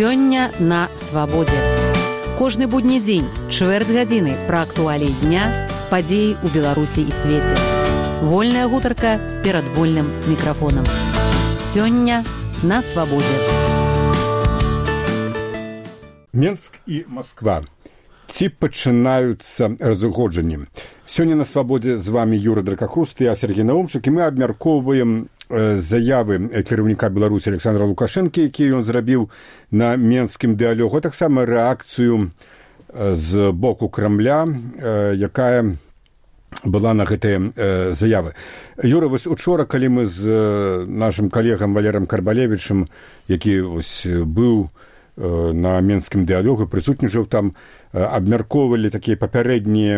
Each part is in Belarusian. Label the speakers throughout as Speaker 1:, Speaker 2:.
Speaker 1: Сёння на свабодзе. Кожны будні дзень, чвэрць гадзіны пра актуаліі дня, падзеі ў Беларусі і свеце. Вольная гутарка перад вольным мікрафонам. Сёння на свабодзе.
Speaker 2: Менск і Масква. Ці пачынаюцца разыходжанні. Сёння на свабодзе з вами Юра Дракахруст, я Сергей Наумчык, і мы абмяркоўваем заявы кіраўніка Беларусі Александра Лукашэнкі, які ён зрабіў на менскім дыалогу, а таксама рэакцыю з боку Крамля, якая была на гэтыя заявы. Юра, вось учора, калі мы з нашым калегам Валерам Карбалевічам, які вось быў на менскім дыалогу, прысутнічаў там, абмяркоўвалі такія папярэднія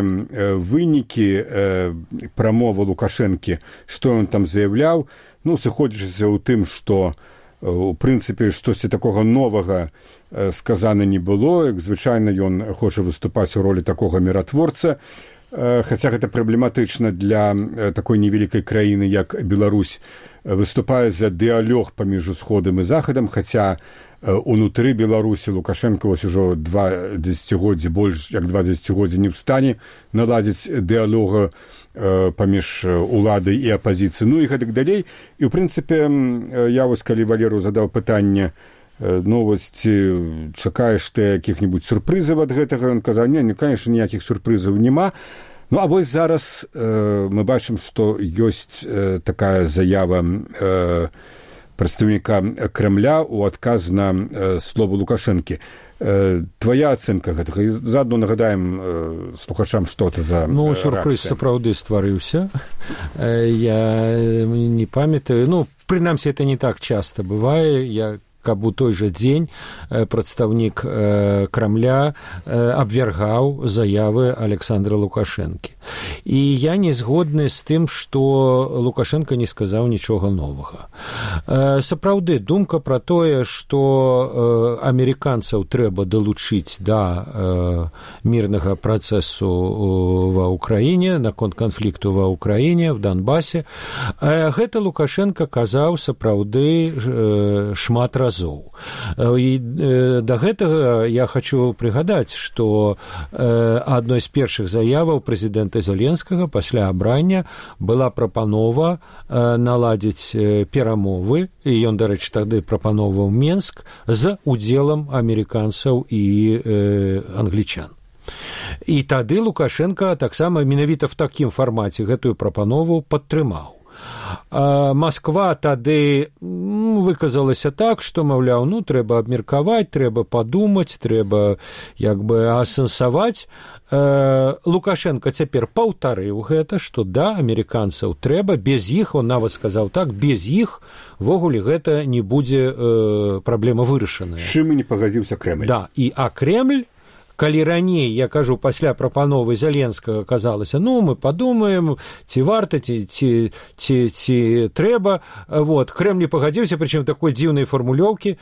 Speaker 2: вынікі прамовы Лукашэнкі, што ён там заяўляў, сыходзячыся ў тым, што у прынцыпе штосьці такога новага сказана не было, як звычайна ён хоча выступаць у ролі такога міратворца, хаця гэта праблематычна для такой невялікай краіны, як Беларусь, выступае за дыалог паміж усходам і захадам, хаця унутры Беларусі Лукашенко вось ужо 2 дзесяцігоддзі, больш як 2 дзесяцігоддзі не ў стане наладзіць дыалога паміж уладай і апазіцыяй, і гэтак далей. І ў прынцыпе я вось калі Валеру задаў пытанне, вось ці чакаеш ты якіх-небудзь сюрпрызаў ад гэтага, ён казаў, конечно, ніякіх сюрпрызаў няма. А вось зараз мы бачым, што ёсць такая заява прадстаўніка Крамля ў адказ на словы Лукашэнкі. Твоя ацэнка гэтага? І заадно нагадаем слухачам, што это за рэакцыя.
Speaker 3: Сюрпрыз сапраўды стварыўся. Я не памятаю. Прынамсі, это не так часта бывае. Каб у той жа дзень прадстаўнік Крамля абвяргаў заявы Александра Лукашэнкі. І я не згодны з тым, што Лукашэнка не сказаў нічога новага. Сапраўды, думка пра тое, што амерыканцаў трэба далучыць да мірнага працэсу ва ўкраіне, наконт канфлікту ва ўкраіне, в Донбасе, гэта Лукашэнка казаў сапраўды шмат разоў. І да гэтага я хочу прыгадаць, што адной з першых заяваў прэзідэнта Зеленскага пасля абрання была прапанова наладзіць перамовы, і ён, дарэчы, тады прапановаў Менск з удзелам амерыканцаў і англічан. І тады Лукашенко таксама менавіта в такім фармаце гэтую прапанову падтрымаў. Масква тады выказалася так, што, маўляў, трэба абмеркаваць, трэба падумаць, трэба асэнсаваць. Лукашенко цяпер паўтарыў гэта, што да, амерыканцаў трэба, без іх, он нават сказаў так, без іх ввогуле гэта не будзе праблема вырашаная.
Speaker 2: З чым і не пагадзіўся Крэмль.
Speaker 3: Да, а Крэмль, калі раней, я кажу, пасля прапановы Зеленскага казалася, мы падумаем, ці варта, ці трэба, Крэмль пагадзіўся, прычым такой дзіўнай фармулёўцы,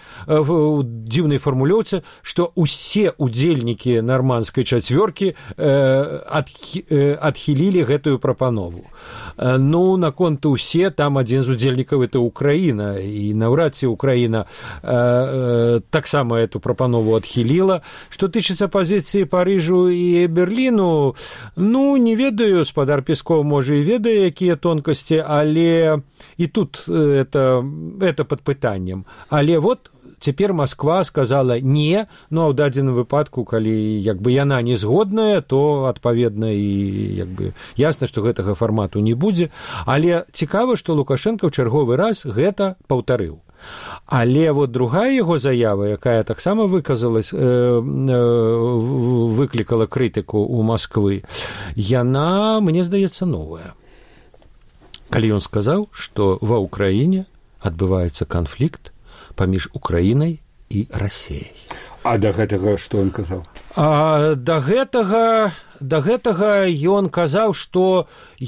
Speaker 3: што усе удзельнікі нармандскай чацвёркі адхілілі гэтую прапанову. Наконт усе, там адзін з удзельнікаў это Украіна, і наўрад ці Украіна таксама эту прапанову адхіліла. Што тычыцца пазіцыі Парыжу і Берліну, не ведаю, спадар Песков, можа, і ведае, якія тонкасці, але і тут это пад пытаннем. Але цяпер Масква сказала не, а ў дадзеным выпадку, калі яна не згодная, то адпаведна і ясна, што гэтага фармату не будзе. Але цікава, што Лукашенко ў чарговы раз гэта паўтарыў. Але другая яго заява, якая таксама выклікала крытыку ў Масквы, яна, мне здаецца, новая. Калі ён сказаў, што ва ўкраіне адбываецца канфлікт паміж Украінай і Расіяй.
Speaker 2: А да гэтага што ён казаў?
Speaker 3: Да гэтага ён казаў, што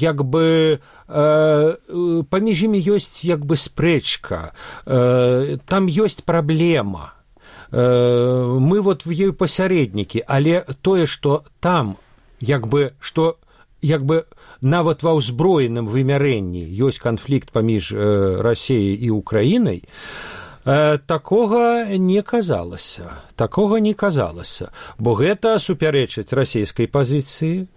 Speaker 3: паміж імі ёсць спрэчка, там ёсць праблема. Мы в ёй пасярэднікі, але тое, што там нават ва ўзброеным вымярэнні ёсць канфлікт паміж Расіяй і Украінай, Такога не казалася, бо гэта супярэчыць расійскай пазіцыі,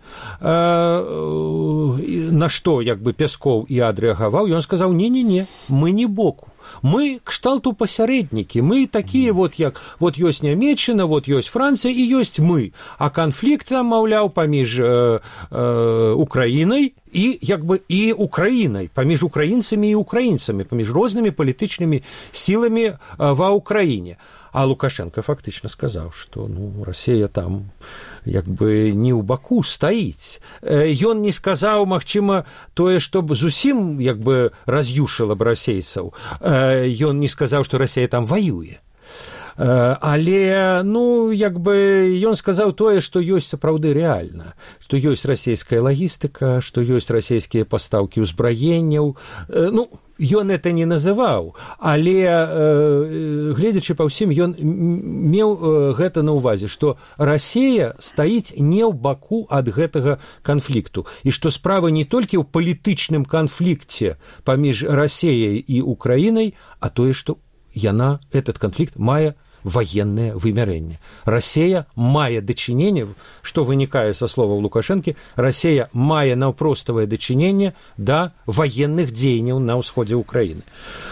Speaker 3: на што як бы Пескоў і адрэагаваў. Ён сказаў: не, мы не боку. Мы кшталту пасярэднікі, мы такія як ёсць Нямецчына, ёсць Францыя і ёсць мы, а канфлікт там, маўляў, паміж Украінай і Украінай, паміж украінцамі і украінцамі, паміж рознымі палітычнымі сіламі ва Ўкраіне. А Лукашенко фактычна сказаў, што Расія там як бы не ў баку стаіць. Ён не сказаў, магчыма, тое, што б зусім як бы раз'юшыла б расейцаў. Ён не сказаў, што Расія там ваюе. Але, як бы ён сказаў тое, што ёсць сапраўды рэальна, што ёсць расійская лагістыка, што ёсць расійскія пастаўкі ўзбраенняў. Ён это не называў, але, гледзячы па ўсім, ён меў гэта на ўвазе, што Расія стаіць не ў баку ад гэтага канфлікту, і што справа не толькі ў палітычным канфлікце паміж Расіяй і Украінай, а тое, што этот канфлікт мае военное вымярэнне. Расія мае дачыненне, што вынікае са словаў Лукашэнкі, Расія мае наўпроставае дачыненне да военных дзеянняў на ўсходзе Украіны.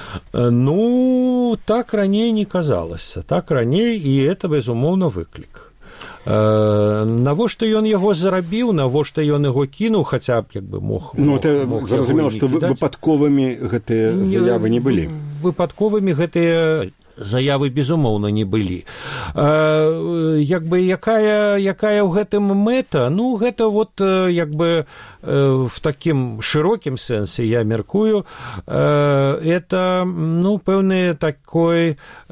Speaker 3: Так раней не казалася. Так раней, і это, безумоўна, выклік. Навошта ён яго зарабіў, навошта ён яго кінуў, хаця б як бы мог
Speaker 2: зразумела, што выпадковымі гэтыя заявы не былі.
Speaker 3: Выпадковымі гэтыя заявы, безумоўна, не былі. Як бы якая ў гэтым мэта? Гэта як бы в такім шырокім сэнсе, я мяркую, это, пэўны такой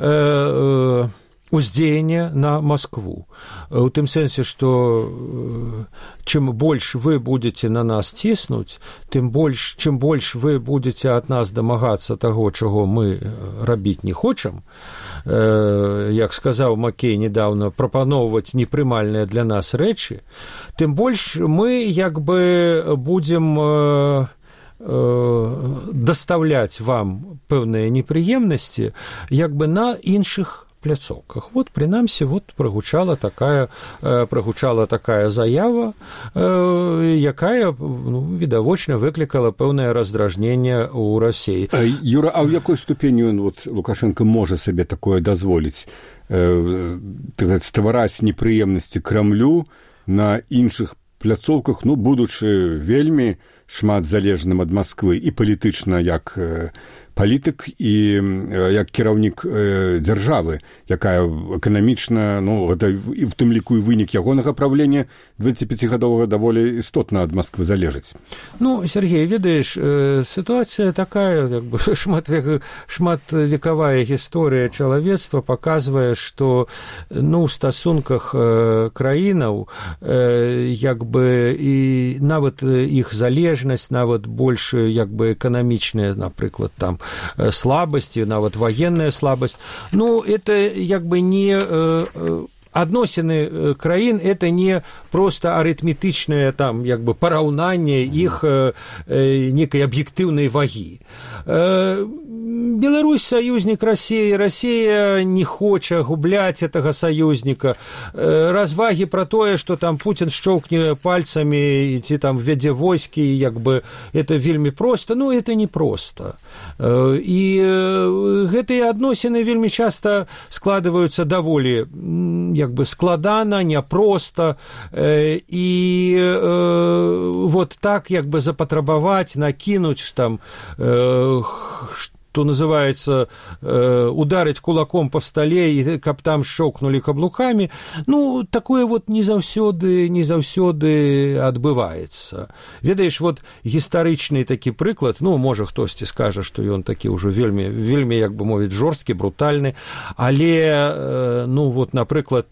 Speaker 3: уздзеянне на Москву. У тым сэнсе, што чым больш вы будете на нас ціснуць, чым больш вы будете ад нас дамагацца таго, чаго мы рабіць не хочам, як сказаў Маккей недавно, прапаноўваць непрымальныя для нас рэчы, тым больш мы як бы будзем даставляць вам пэўныя непрыемнасці як бы на іншых пляцоўках. Прынамсі, прагучала такая заява, якая, відавочна, выклікала пэўнае раздражненне ў Расіі.
Speaker 2: Юра, а ў якой ступені Лукашенко можа сабе такое дазволіць? Ствараць непрыемнасці Крамлю на іншых пляцоўках, будучы вельмі шмат залежным ад Масквы і палітычна як палітык і як кіраўнік дзяржавы, якая эканамічна, гэта і в тым ліку і вынік ягонага правлення 25гадовага даволі істотна ад Масквы залежыць.
Speaker 3: Сергей, ведаеш, сітуацыя такая, як бы шматвекавая гісторыя чалавецтва паказвае, што ў стасунках краінаў як бы і нават іх залежнасць, нават больш як бы эканамічная, напрыклад, там слабасці, нават военная слабасць. Это як бы не адносіны краін, это не просто арытметычнае там як бы параўнанне іх некай аб'ектыўнай вагі. Беларусь саюзнік Расіі, Расія не хоча губляць гэтага саюзніка. Развагі пра тое, што там Путін шчоўкне пальцамі ці там ввядзе войскі, як бы это вельмі проста, это не проста. І гэтыя адносіны вельмі часта складваюцца даволі як бы складана, няпроста, і так як бы запатрабаваць, накінуць там, что называется, ударить кулаком по столе, и каб там шчоўкнули каблуками, такое не заўсёды адбываецца. Ведаеш, гістарычны такі прыклад, можа хтосьці скажа, што ён такі ўжо вельмі, як бы мовіць, жорсткі, брутальны, але, напрыклад,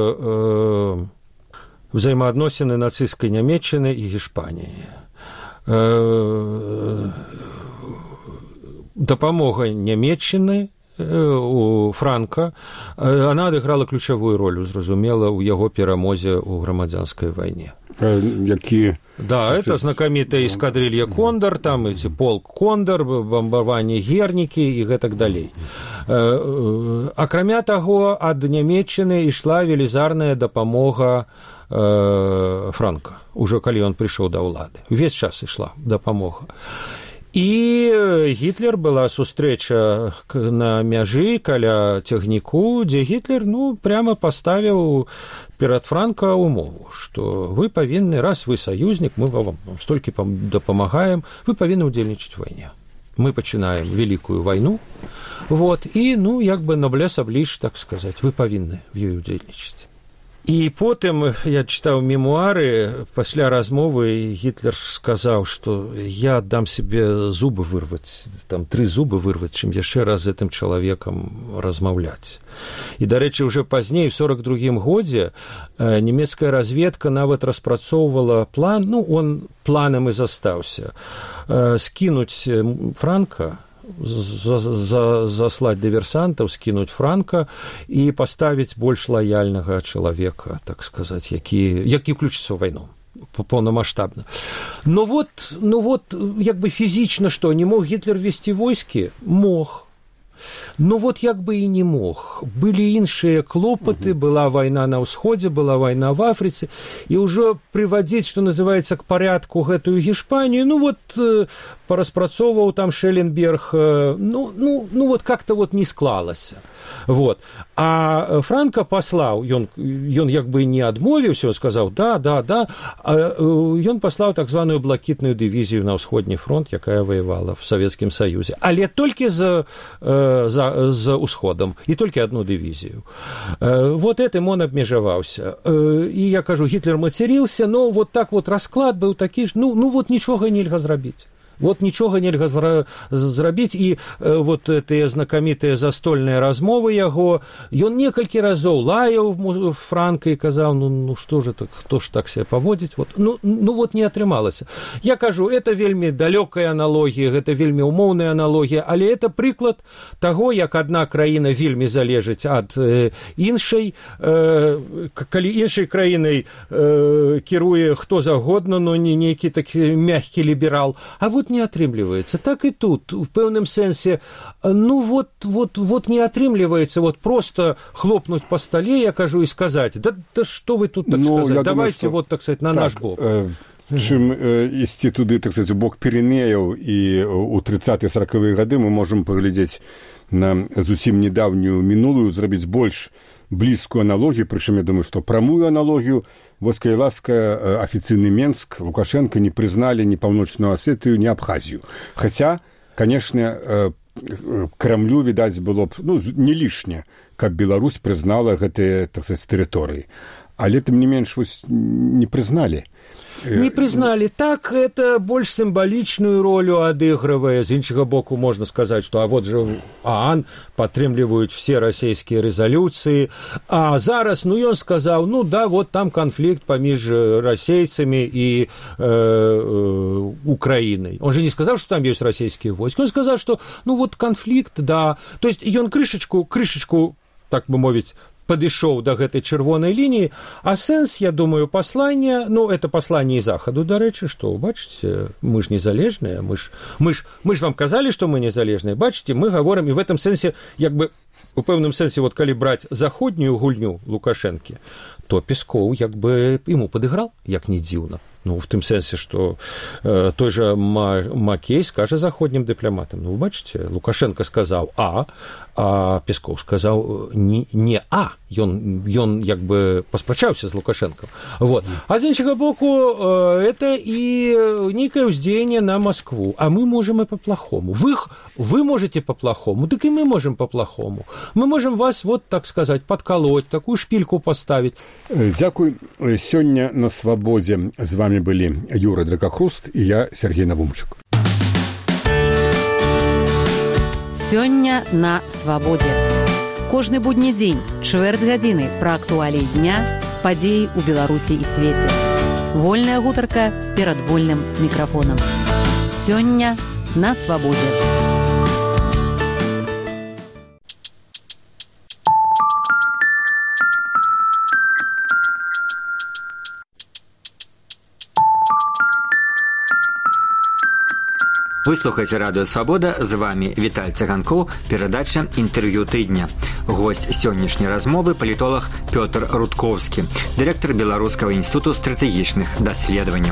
Speaker 3: взаимоадносіны нацысцкай Нямецчыны і Гішпаніі. Дапамога Нямецчыны у Франка, она адыграла ключавую роль, зразумела, у яго перамозе ў грамадзянскай вайне. Да, это знакамітая эскадрилья «Кондор», там эти полк «Кондор», бомбаванне Гернікі і гэтак далей. Акрамя таго, ад Нямецчыны ішла велізарная дапамога Франка, уже калі ён прыйшоў да ўлады. Увесь час ішла дапамога. І Гітлер была сустрэча на мяжы каля цягніку, дзе Гітлер прямо паставіў перад Франка умову, што вы павінны, раз вы саюзнік, мы вам столькі дапамагаем, вы павінны ўдзельнічаць у вайне. Мы пачынаем вялікую вайну, і, як бы noblesse oblige, так сказаць, вы павінны в ёй удзельнічаць. І потым я чытаў мемуары, пасля размовы Гітлер сказаў, што я дам себе зубы вырваць, там 3 зубы вырваць, чым яшчэ раз з гэтым чалавекам размаўляць. І, дарэчы, уже пазней, в 42-м годзе, нямецкая разведка нават распрацоўвала план, он планам і застаўся, скінуць Франка, заслаць дыверсантаў, скінуць Франка і паставіць больш лаяльнага чалавека, так сказаць, які ўключыцца ў вайну паўнамаштабна. Як бы фізічна што, не мог Гітлер весці войскі? Мог. Як бы і не мог. Былі іншыя клопаты, была вайна на ўсходзе, была вайна в Афрыцы, і ўжо прывадзіць, што называецца, к парядку гэтую Гішпанію, параспрацоўваў там Шелленберг, как-то не склалася. А Франка паслаў, ён як бы не адмовіўся, он сказаў, да, ён паслаў так званую блакітную дывізію на ўсходні фронт, якая ваявала в Савецкім Саюзе, але толькі за ўсходам, і толькі одну дывізію. Этым он абмежаваўся. І я кажу, Гітлер мацярился, но так расклад быў такі ж, нічога нельга зрабіць. Нічога нельга зрабіць, і тыя знакамітыя застольныя размовы яго, ён некалькі разоў лаяў Франка і казаў, што ж так, хто ж так себе паводзіць, не атрымалася. Я кажу, это вельмі далёкая аналогія, гэта вельмі умоўная аналогія, але это прыклад таго, як адна краіна вельмі залежыць ад іншай, калі іншай краінай кіруе хто загодна, не нейкі такі мягкі ліберал, а не атрымліваецца. Так і тут, в пэўным сэнсе, не атрымліваецца просто хлопнуть по столе, я кажу, і сказаць, да што вы тут, так сказаць, давайте, думаю, так сказать, на наш бок.
Speaker 2: Чым ісці туды, так сказать, у бок Піренеяў, і у 30-40-е гады мы можам паглядзець на зусім недаўнюю мінулую, зрабіць больш блізкую аналогію, прычым я думаю, што прамую аналогію, калі ласка, афіцыйны Менск, Лукашенко не прызналі ні Паўночную Асетыю, ні Абхазію. Хаця, канешне, Крамлю, відаць, было б не лішне, каб Беларусь прызнала гэтыя, так сказаць, тэрыторыі. Але, тым не менш, не прызналі.
Speaker 3: Не признали. Так, это больш сімвалічную ролю адыгрывае. З іншага боку, можна сказаць, што же ААН падтрымліваюць все расійскія рэзалюцыі. А зараз, ён сказаў, там канфлікт паміж расейцамі і Украінай. Он же не сказаў, што там ёсць расійскія войскі. Он сказаў, што, канфлікт, да. То есть, ён крышачку, так бы мовіць, падышоў да гэтай чырвонай лініі, а сэнс, я думаю, паслання, это пасланне і захаду, дарэчы, што, бачыце, мы ж незалежныя, мы ж вам казалі, што мы незалежныя, бачыце, мы гаворым, і в этом сэнсе, як бы, у пэўным сэнсе, калі браць заходнюю гульню Лукашэнкі, то Пескоў, як бы, ему падыграў, як не дзіўна. В тым сэнсе, што той жа Макей скажа заходнім дыпламатам. Вы бачыце, Лукашенко сказаў А Пескоў сказаў не А. Ён як бы паспрачаўся з Лукашенком. А з іншага боку, это і нейкае ўздзеянне на Москву. А мы можем і па-плахому. Вы можете па-плахому, дык і мы можем па-плахому. Мы можем вас, так сказаць, падкалоць, такую шпільку паставіць.
Speaker 2: Дзякуй. Сёння на Свабодзе з вами были Юра Дракахруст и я, Сергей Навумчык.
Speaker 1: Сёння на Свабодзе. Кожны будні дзень, чвэрць гадзіны пра актуаліі дня, падзеі ў Беларусі і свеце. Вольная гутарка перад вольным мікрафонам. Сёння на Свабодзе.
Speaker 4: Вы слухаеце радыё Свабода, з вами Віталь Цыганкоў, перадача інтэрв'ю тыдня. Госць сённяшняй размовы палітолог Пётр Рудкоўскі, дырэктар Беларускага інстытуту стратэгічных даследаванняў.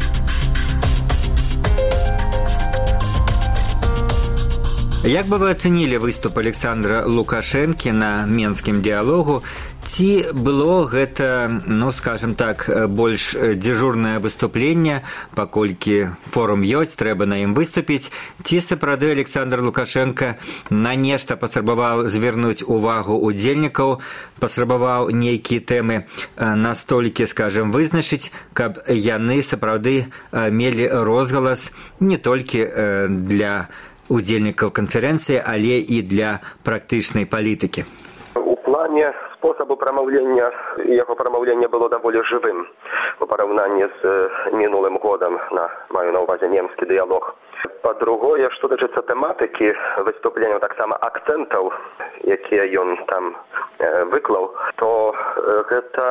Speaker 4: Як бы вы ацэнілі выступ Александра Лукашэнкі на менскім дыялогу? Ці было гэта, скажем так, больш дзяжурнае выступленне, паколькі форум ёсць, трэба на ім выступіць, ці сапраўды Александр Лукашенко на нешта паспрабаваў звярнуць увагу удзельнікаў, паспрабаваў нейкія тэмы настолькі, скажем, вызначыць, каб яны сапраўды мелі розгалас не толькі для удзельнікаў канферэнцыі, але і для практычнай палітыкі.
Speaker 5: У плане способу промовления, его промовление было довольно живым в параўнанні з мінулым годом, маю на увазе немскі дыялог. По-другое, што дачыцца тэматыкі выступлення, таксама акцэнтаў, якія ён там выклаў, то гэта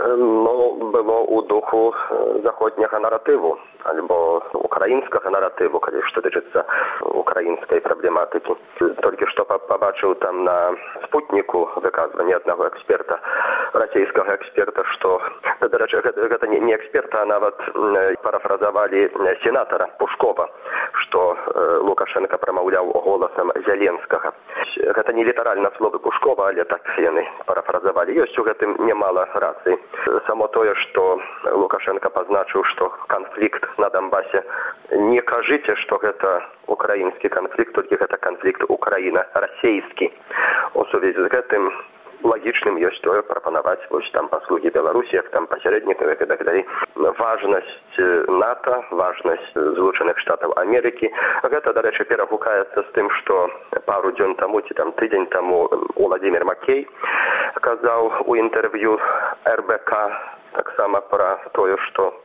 Speaker 5: было ў духу заходняга наратыву альбо украінскага наратыву, калі што дачыцца украінскай праблематыкі. Толькі што пабачыў там на спутніку выказванне аднаго эксперта, расійскага эксперта, што, дарэчы, гэта не эксперта, а нават парафразавалі сенатара Пушкова, што Лукашенко прамаўляў голасам Зеленскага. Гэта не літаральна словы Пушкова, але так яны парафразавалі. Ёсць у гэтым немала рацый. Само тое, што Лукашенко пазначыў, што канфлікт на Донбасе, не кажыце, што гэта украінскі канфлікт, толькі гэта канфлікт Украіна-расійскі. У сувязі з гэтым лагічным ёсць тое прапанаваць вось там паслугі Беларусі, як там пасярэднікаў і так далей. Важнасць НАТО, важнасць Злучаных Штатаў Амерыкі. Гэта, дарэчы, перагукаецца з тым, што пару дзён таму ці там тыдзень таму Владимир Маккей казаў у інтэрв'ю РБК таксама пра тое, што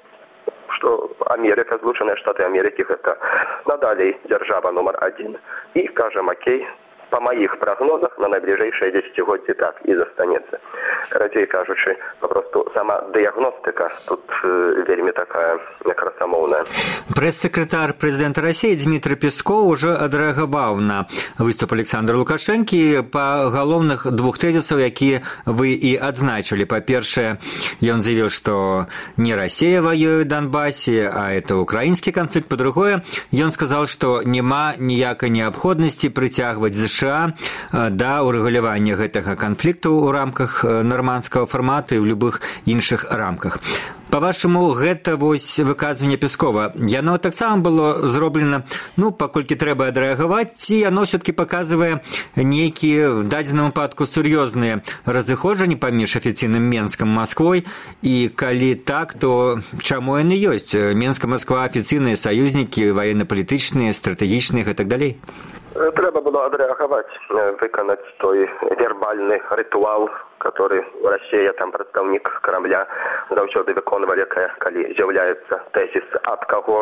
Speaker 5: Америка, Злучаныя Штаты Амерыкі гэта надалей дзяржава нумар 1. І, кажа Маккей, по моих прогнозах на найближэйшыя дзесяцігоддзі так і застанецца. Карацей кажучы, папросту сама дыягностыка тут вельмі такая красамоўная.
Speaker 4: Прэс-сакратар прэзідэнта Расіі Дмітрый Пескоў ужо адрэагаваў на выступ Александра Лукашэнкі па галоўных двух тэзісаў, якія вы і адзначылі. Па-першае, ён заявіў, што не Расія ваюе ў Донбасе, а это украінскі канфлікт. Па-другое, ён сказаў, што няма ніякай неабходнасці прыцягваць США да ўрэгулявання гэтага канфлікту ў рамках нармандскага фармату і ў любых іншых рамках. Па-вашаму, гэта вось выказванне Пескова, яно таксама было зроблена, паколькі трэба адрэагаваць, ці яно ўсё-такі паказвае нейкія, в дадзеным выпадку, сур'ёзныя разыходжанні паміж афіцыйным Менскам і Масквой, і калі так, то чаму яны ёсць? Менск і Масква афіцыйныя саюзнікі, ваенна-палітычныя, стратэгічныя і так далей?
Speaker 5: Трэба было адрэагаваць, выканаць той вербальны рытуал, который Россия, там прадстаўнік Крамля, заўсёды выконвалі, калі з'яўляецца тэзіс ад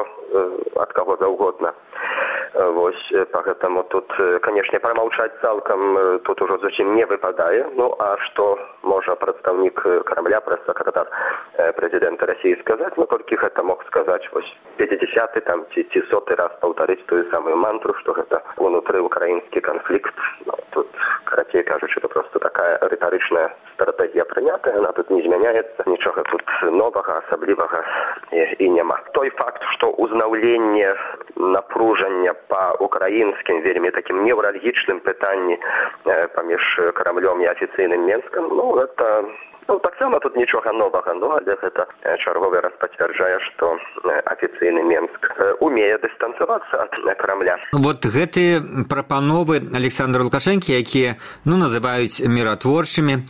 Speaker 5: каго заўгодна. Вось, поэтому тут, конечно, промолчать цалкам тут уже зусім не выпадае. А что можа прадстаўнік Крамля, прэс-сакратар прэзідэнта России сказаць? Толькі гэта мог сказаць вось 50-й там ці 100-й раз паўтарыць тую самую мантру, што гэта унутры украінскі канфлікт. Тут, карацей кажучы, это просто такая рытарычная стратегія прынятая, она тут не змяняецца, нічога тут новага, асаблівага і няма. Той факт, што узнаўленне напружання па украінскім вельмі такім неўральгічным пытанні паміж Крамлём і афіцыйным Менскам, гэта таксама тут нічога новага, але гэта чарговы раз пацвярджае, што афіцыйны Менск умее дыстанцавацца ад Крамля.
Speaker 4: Вот гэтыя прапановы Александра Лукашэнкі, якія, называюць міратворчымі,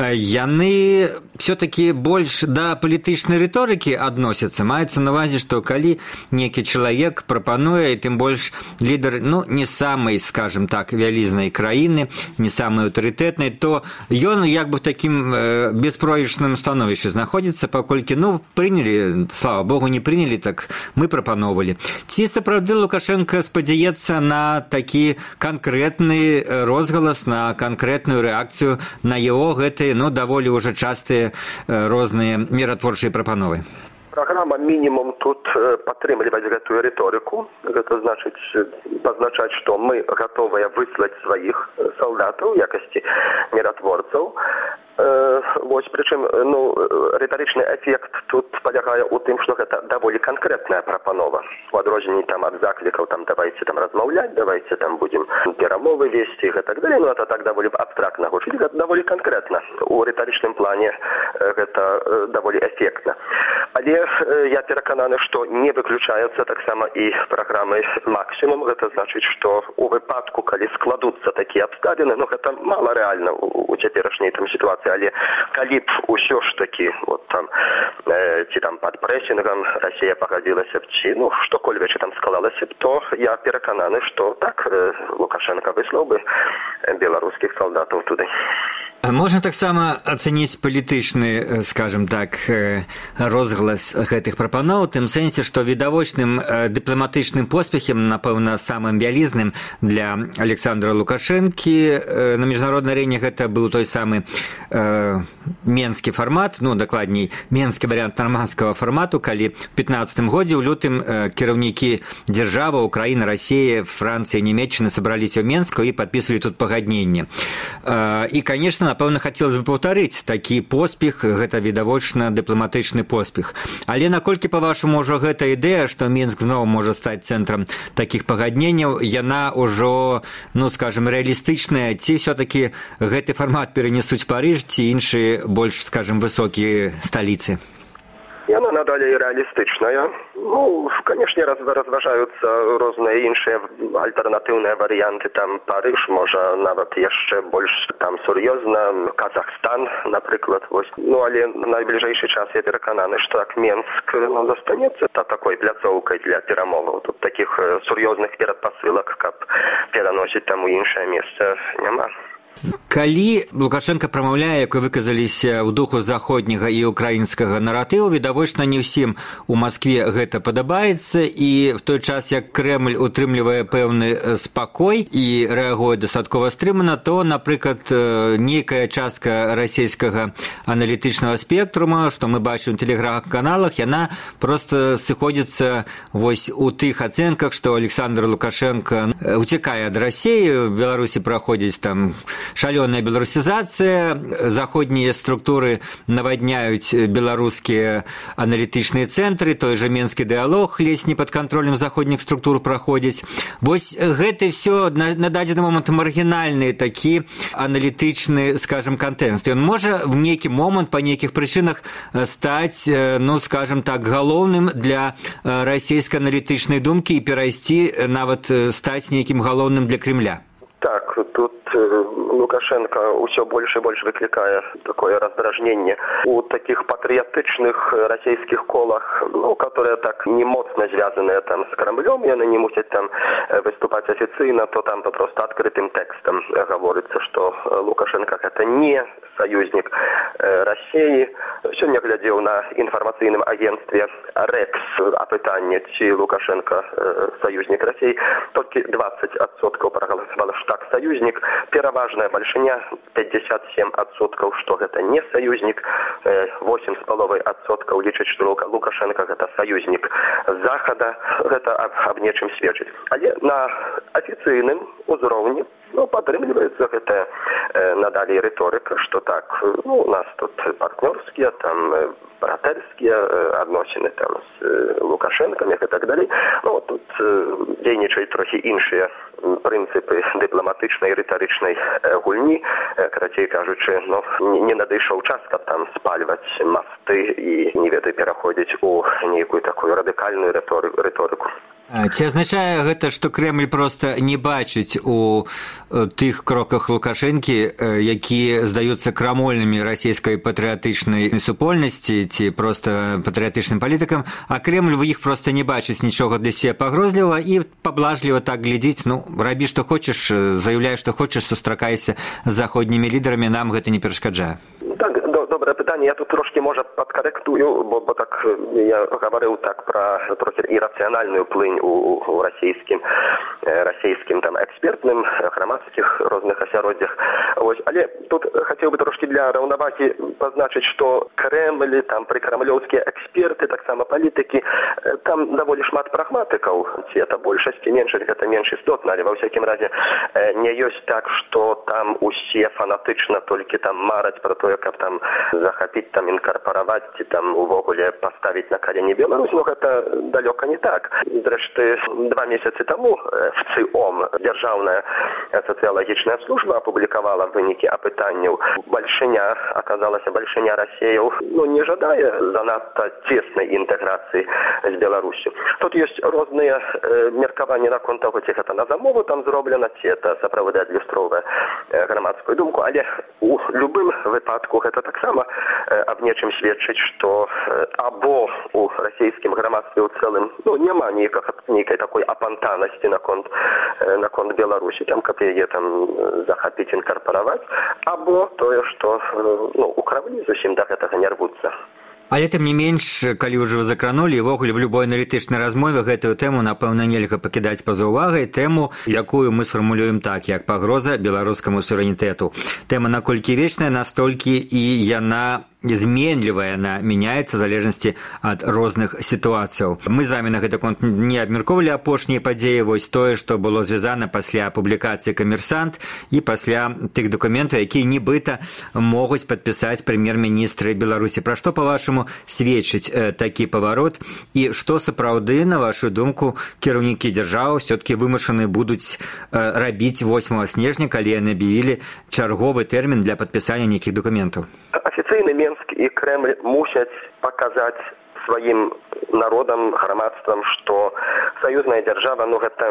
Speaker 4: яны все-таки больш да палітычнай рыторыкі адносяцца. Маецца на увазе, што калі нейкі чалавек прапануе, і тым больш лідар, не самай, скажем так, вялізнай краіны, не самай аўтарытэтнай, то ён як бы такім беспроигрышным становішчы знаходзіцца, паколькі, прынялі, слава богу, не прынялі, так мы прапаноўвалі. Ці сапраўды Лукашенко спадзяецца на такі канкрэтны розгалас, на канкрэтную рэакцыю на яго гэтыя, даволі ўжо частыя розныя міратворчыя прапановы?
Speaker 5: Праграма мінімум тут падтрымліваць гэтую рыторыку. Гэта значыць пазначаць, што мы гатовыя выслаць сваіх салдатаў у якасці міратворцаў. Вось, прычым, рытарычны эфект тут палягае ў тым, што гэта даволі канкрэтная прапанова. У адрозненні там ад заклікаў, там давайце там размаўляць, давайце там будзем перамовы весці і гэтак далей. Это так даволі абстрактна гучыць, гэта даволі канкрэтна. У рытарычным плане гэта даволі эфектна. Але я перакананы, што не выключаецца таксама і праграмы максімум. Гэта значыць, што у выпадку, калі складуцца такія абставіны, гэта мала рэальна у цяперашняй там сітуацыі. Але калі б усё ж такі там ці там пад прэсінгам Расія пагадзілася б ці што-кольвек там склалася б, то я перакананы, што так Лукашенко выслаў бы беларускіх салдатаў туды.
Speaker 4: Можна таксама ацаніць палітычны, скажем так, розглас гэтых прапаноў, у тым сэнсе, што відавочным дыпламатычным поспехам, напэўна, самым вялізным для Александра Лукашэнкі на міжнароднай арэне гэта быў той самы менскі фармат, дакладней, менскі варыянт нармандскага фармату, калі в 15 годзе ў лютым кіраўнікі дзяржаваў Украіна, Расія, Францыя, Нямецчына сабраліся ў Менску і падпісвалі тут пагадненне. І, конечно, напэўна, хацелася бы паўтарыць такі поспех, гэта відавочна дыпламатычны поспех. Але наколькі, па-вашаму, ўжо гэта ідэя, што Мінск зноў можа стаць цэнтрам такіх пагадненняў, яна ўжо, скажем, рэалістычная, ці ўсё-такі гэты фармат перанесуць Парыж, ці іншыя больш, скажем, высокія сталіцы?
Speaker 5: Яна надалей рэалістычная. Канешне, разважаюцца розныя іншыя альтэрнатыўныя варыянты. Там Парыж, можа, нават яшчэ больш там сур'ёзна, Казахстан, напрыклад. Але на найбліжэйшы час я перакананы, што так Менск застанецца такой пляцоўкай для перамоваў. Тут такіх сур'ёзных перадпасылак, каб пераносіць там у іншае месца, няма.
Speaker 4: Калі Лукашенко прамаўляе, як вы выказаліся, ў духу заходняга і украінскага наратыву, відавочна не ўсім у Маскве гэта падабаецца, і в той час, як Крэмль утрымлівае пэўны спакой і рэагуе дастаткова стрымана, то, напрыклад, нейкая частка расійскага аналітычнага спектрума, што мы бачым у тэлеграм-каналах, яна проста сыходзіцца у тых ацэнках, што Александр Лукашенко уцякае ад Расіі, в Беларусі праходзіць там шалёная беларусізацыя, заходнія структуры навадняюць беларускія аналітычныя цэнтры, той жа менскі дыялог ледзь не пад кантролем заходніх структур праходзіць. Вось гэта ўсё на дадзены момант маргінальны такі аналітычны, скажем, кантэнт. Ён можа в нейкі момант па нейкіх прычынах стаць, скажем так, галоўным для расійскай аналітычнай думкі і перайсці, нават стаць нейкім галоўным для Кремля.
Speaker 5: Так, тут Лукашенко ўсё больш і больш выклікае такое раздражненне у такіх патрыятычных расійскіх колах, которые так не моцна звязаныя там з Крамлём, яны не мусяць там выступаць афіцыйна, то там просто адкрытым тэкстам гаворыцца, што Лукашенко гэта не саюзнік Расіі. Сёння глядзеў на інфармацыйным агенцтве РЭКС апытанне, ці Лукашенко саюзнік Расіі, толькі 20% прагаласавала, што так саюзнік, пераважная бальшыня 57%, што гэта не саюзнік, 8,5% лічаць, што Лукашенко гэта саюзнік Захада, гэта аб нечым сведчыць. Але на афіцыйным узроўні падтрымліваецца гэта надалей рыторыка, што так, у нас тут партнёрскія, там братэрскія адносіны там з Лукашэнкам і так далей. Тут дзейнічаюць трохі іншыя прынцыпы дыпламатычнай і рытарычнай гульні. Карацей кажучы, не надышоў час, каб там спальваць масты і, не ведаю, пераходзіць у нейкую такую радыкальную рыторыку.
Speaker 4: Ці азначае гэта, што Крэмль проста не бачыць у тых кроках Лукашэнкі, якія здаюцца крамольнымі расійскай патрыятычнай супольнасці ці проста патрыятычным палітыкам, а Крэмль в іх проста не бачыць нічога для себе пагрозліва і паблажліва так глядзіць, рабі, што хочаш, заяўляй, што хочаш, сустракайся з заходнімі лідарамі, нам гэта не перашкаджае.
Speaker 5: Так, добрае пытанне. Я тут трошки можа падкарэктую, бо так я гаварыў так пра трохі ірацыянальную плынь у расійскім там экспертным грамадскіх розных асяроддзях. Вось, але тут хацеў бы трошки для раўнавагі пазначыць, што Крэмль, там прыкрамлёўскія эксперты, таксама палітыкі, там даволі шмат прагматыкаў. Ці это большасць, меншасць, гэта менш істотна, але ва ўсякім разе не ёсць так, што там усе фанатычна толькі там мараць пра тое, каб там захапіць, там інкарпараваць, ці там увогуле паставіць на калені Беларусь, но гэта далёка не так. Зрэшты, 2 месяцы таму ВЦИОМ, Дзяржаўная сацыялагічная служба, апублікавала вынікі апытанняў. Аказалася, бальшыня расеяў не жадае занадта цеснай інтэграцыі з Беларусю. Тут ёсць розныя меркаванні наконт таго, ці гэта на замову там зроблена, ці это сапраўды адлюстроўвае грамадскую думку, але у любым выпадку гэта таксама аб нечым сведчыць, што або у расійскім грамадстве ў цэлым няма нейкай такой апантанасці наконт Беларусі, там каб яе там захапіць, інкарпараваць, або тое, што у Крамлі зусім да гэтага не рвуцца.
Speaker 4: Але тым не менш, калі ўжо вы закранулі, ўвогуле в любой аналітычнай размове гэтую тэму, напэўна, нельга пакідаць па-за ўвагай, тэму, якую мы сфармулюем так, як пагроза беларускаму суверэнітэту. Тэма наколькі вечная, настолькі і яна зменлівая, она мяняецца в залежнасці ад розных сітуацыяў. Мы з вами на гэты конт не абмяркоўвалі апошнія падзеі, вось тое, што было звязана пасля публікацыі «Камерсант» і пасля тых дакументаў, якія нібыта могуць падпісаць прэм'ер-міністры Беларусі. Пра што, па-вашаму, сведчыць такі паварот і што сапраўды, на вашу думку, кіраўнікі дзяржавы ўсё-такі вымушаны будуць рабіць 8 снежня, калі яны аб'явілі чарговы тэрмін для падпісання нейкіх дакументаў?
Speaker 5: Афіцыйны Менск і Крэмль мусяць паказаць сваім народам, грамадствам, што саюзная дзяржава, гэта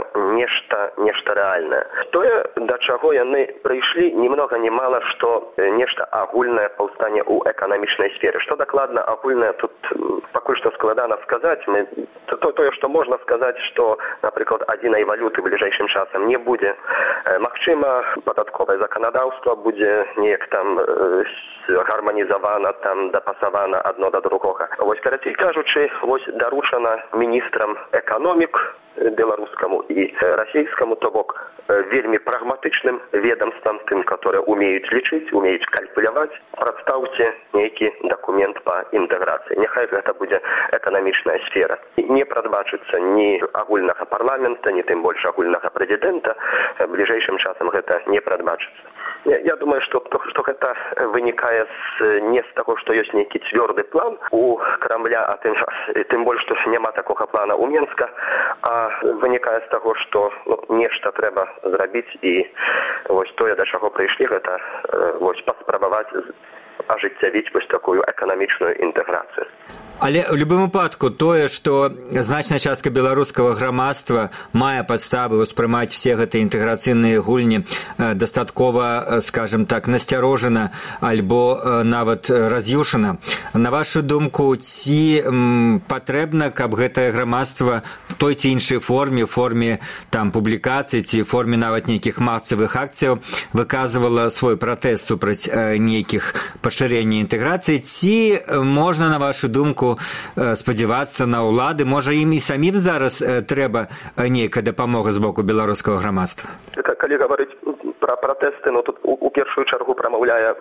Speaker 5: нешта рэальнае. Тое, да чаго яны прыйшлі, ні многа ні мала, што нешта агульнае паўстане ў эканамічнай сферы. Што дакладна агульнае, тут пакуль што складана сказаць. Тое, што можна сказаць, што, напрыклад, адзінай валюты бліжэйшым часам не будзе. Магчыма, падатковае заканадаўства будзе неяк там гарманізавана, там дапасавана адно да другога. Вось, карацей кажучы, вось даручана міністрам эканомік беларускаму і расійскаму, то бок вельмі прагматычным ведомствам, тым, которые умеюць лічыць, умеюць калькуляваць, прадстаўце нейкі дакумент па інтэграцыі. Няхай гэта будзе эканамічная сфера. Не прадбачыцца ні агульнага парламента, ні тым больш агульнага прэзідэнта. Бліжэйшым часам гэта не прадбачыцца. Я думаю, што гэта вынікае не з таго, што ёсць нейкі цвёрды план у Крамля, а тым больш, што няма такога плана ў Менска, а вынікае з таго, што нешта трэба зрабіць, і вось тое, да чаго прыйшлі, гэта паспрабаваць ажыццявіць вось такую эканамічную інтэграцыю.
Speaker 4: Але ў любым выпадку тое, што значная частка беларускага грамадства мае падставы ўспрымаць все гэтыя інтэграцыйныя гульні дастаткова, скажем так, насцярожана альбо нават раз'юшана. На вашу думку, ці патрэбна, каб гэтае грамадства в той ці іншай форме там публікацый ці форме нават нейкіх масавых акцыяў выказвала свой пратэст супраць нейкіх пашырення інтэграцыі, ці можна, на вашу думку, спадзявацца на ўлады? Можа, ім і самім зараз трэба нейкая дапамога з боку беларускага грамадства?
Speaker 5: Калі гаварыць пра пратэсты, тут у першую чаргу прамаўляе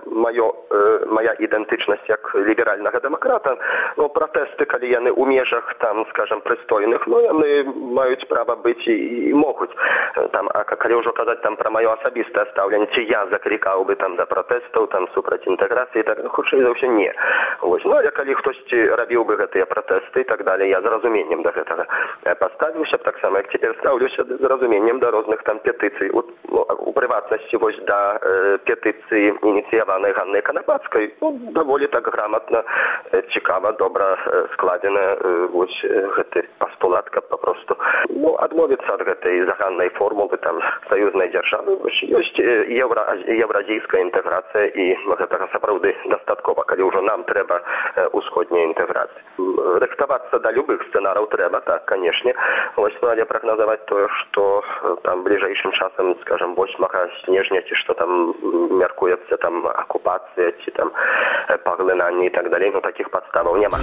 Speaker 5: мая ідэнтычнасць як ліберальнага дэмакрата. Пратэсты, калі яны ў межах, там, скажам, прыстойных, яны маюць права быць і могуць. А калі ўжо казаць там пра маё асабістае стаўленне, ці я заклікаў бы там да пратэстаў, там супраць інтэграцыі, так хутчэй за ўсё не. Але калі хтосьці рабіў бы гэтыя пратэсты і так далее, я з разуменнем да гэтага паставіўся б, таксама як цяпер стаўлюся з разуменнем да розных там петыцый, у прыватнасці вось да петыцыі ініцыяванай Ганнай Канапацкай, даволі так грамотна, цікава, добра складзена вось гэты пастулат, каб папросту адмовіцца ад гэтай заганнай формулы там саюзнай дзяржавы. Ёсць еўразійская інтэграцыя, і гэтага сапраўды дастаткова, калі ўжо нам трэба усходняя інтэграцыя. Рыхтавацца да любых сцэнараў трэба, так, канешне. Але прагназаваць тое, што там бліжэйшым часам, скажам, 8 снежня, ці што там мяркуецца там акупацыя, ці там паглынанне і так далей, ну такіх падставаў няма.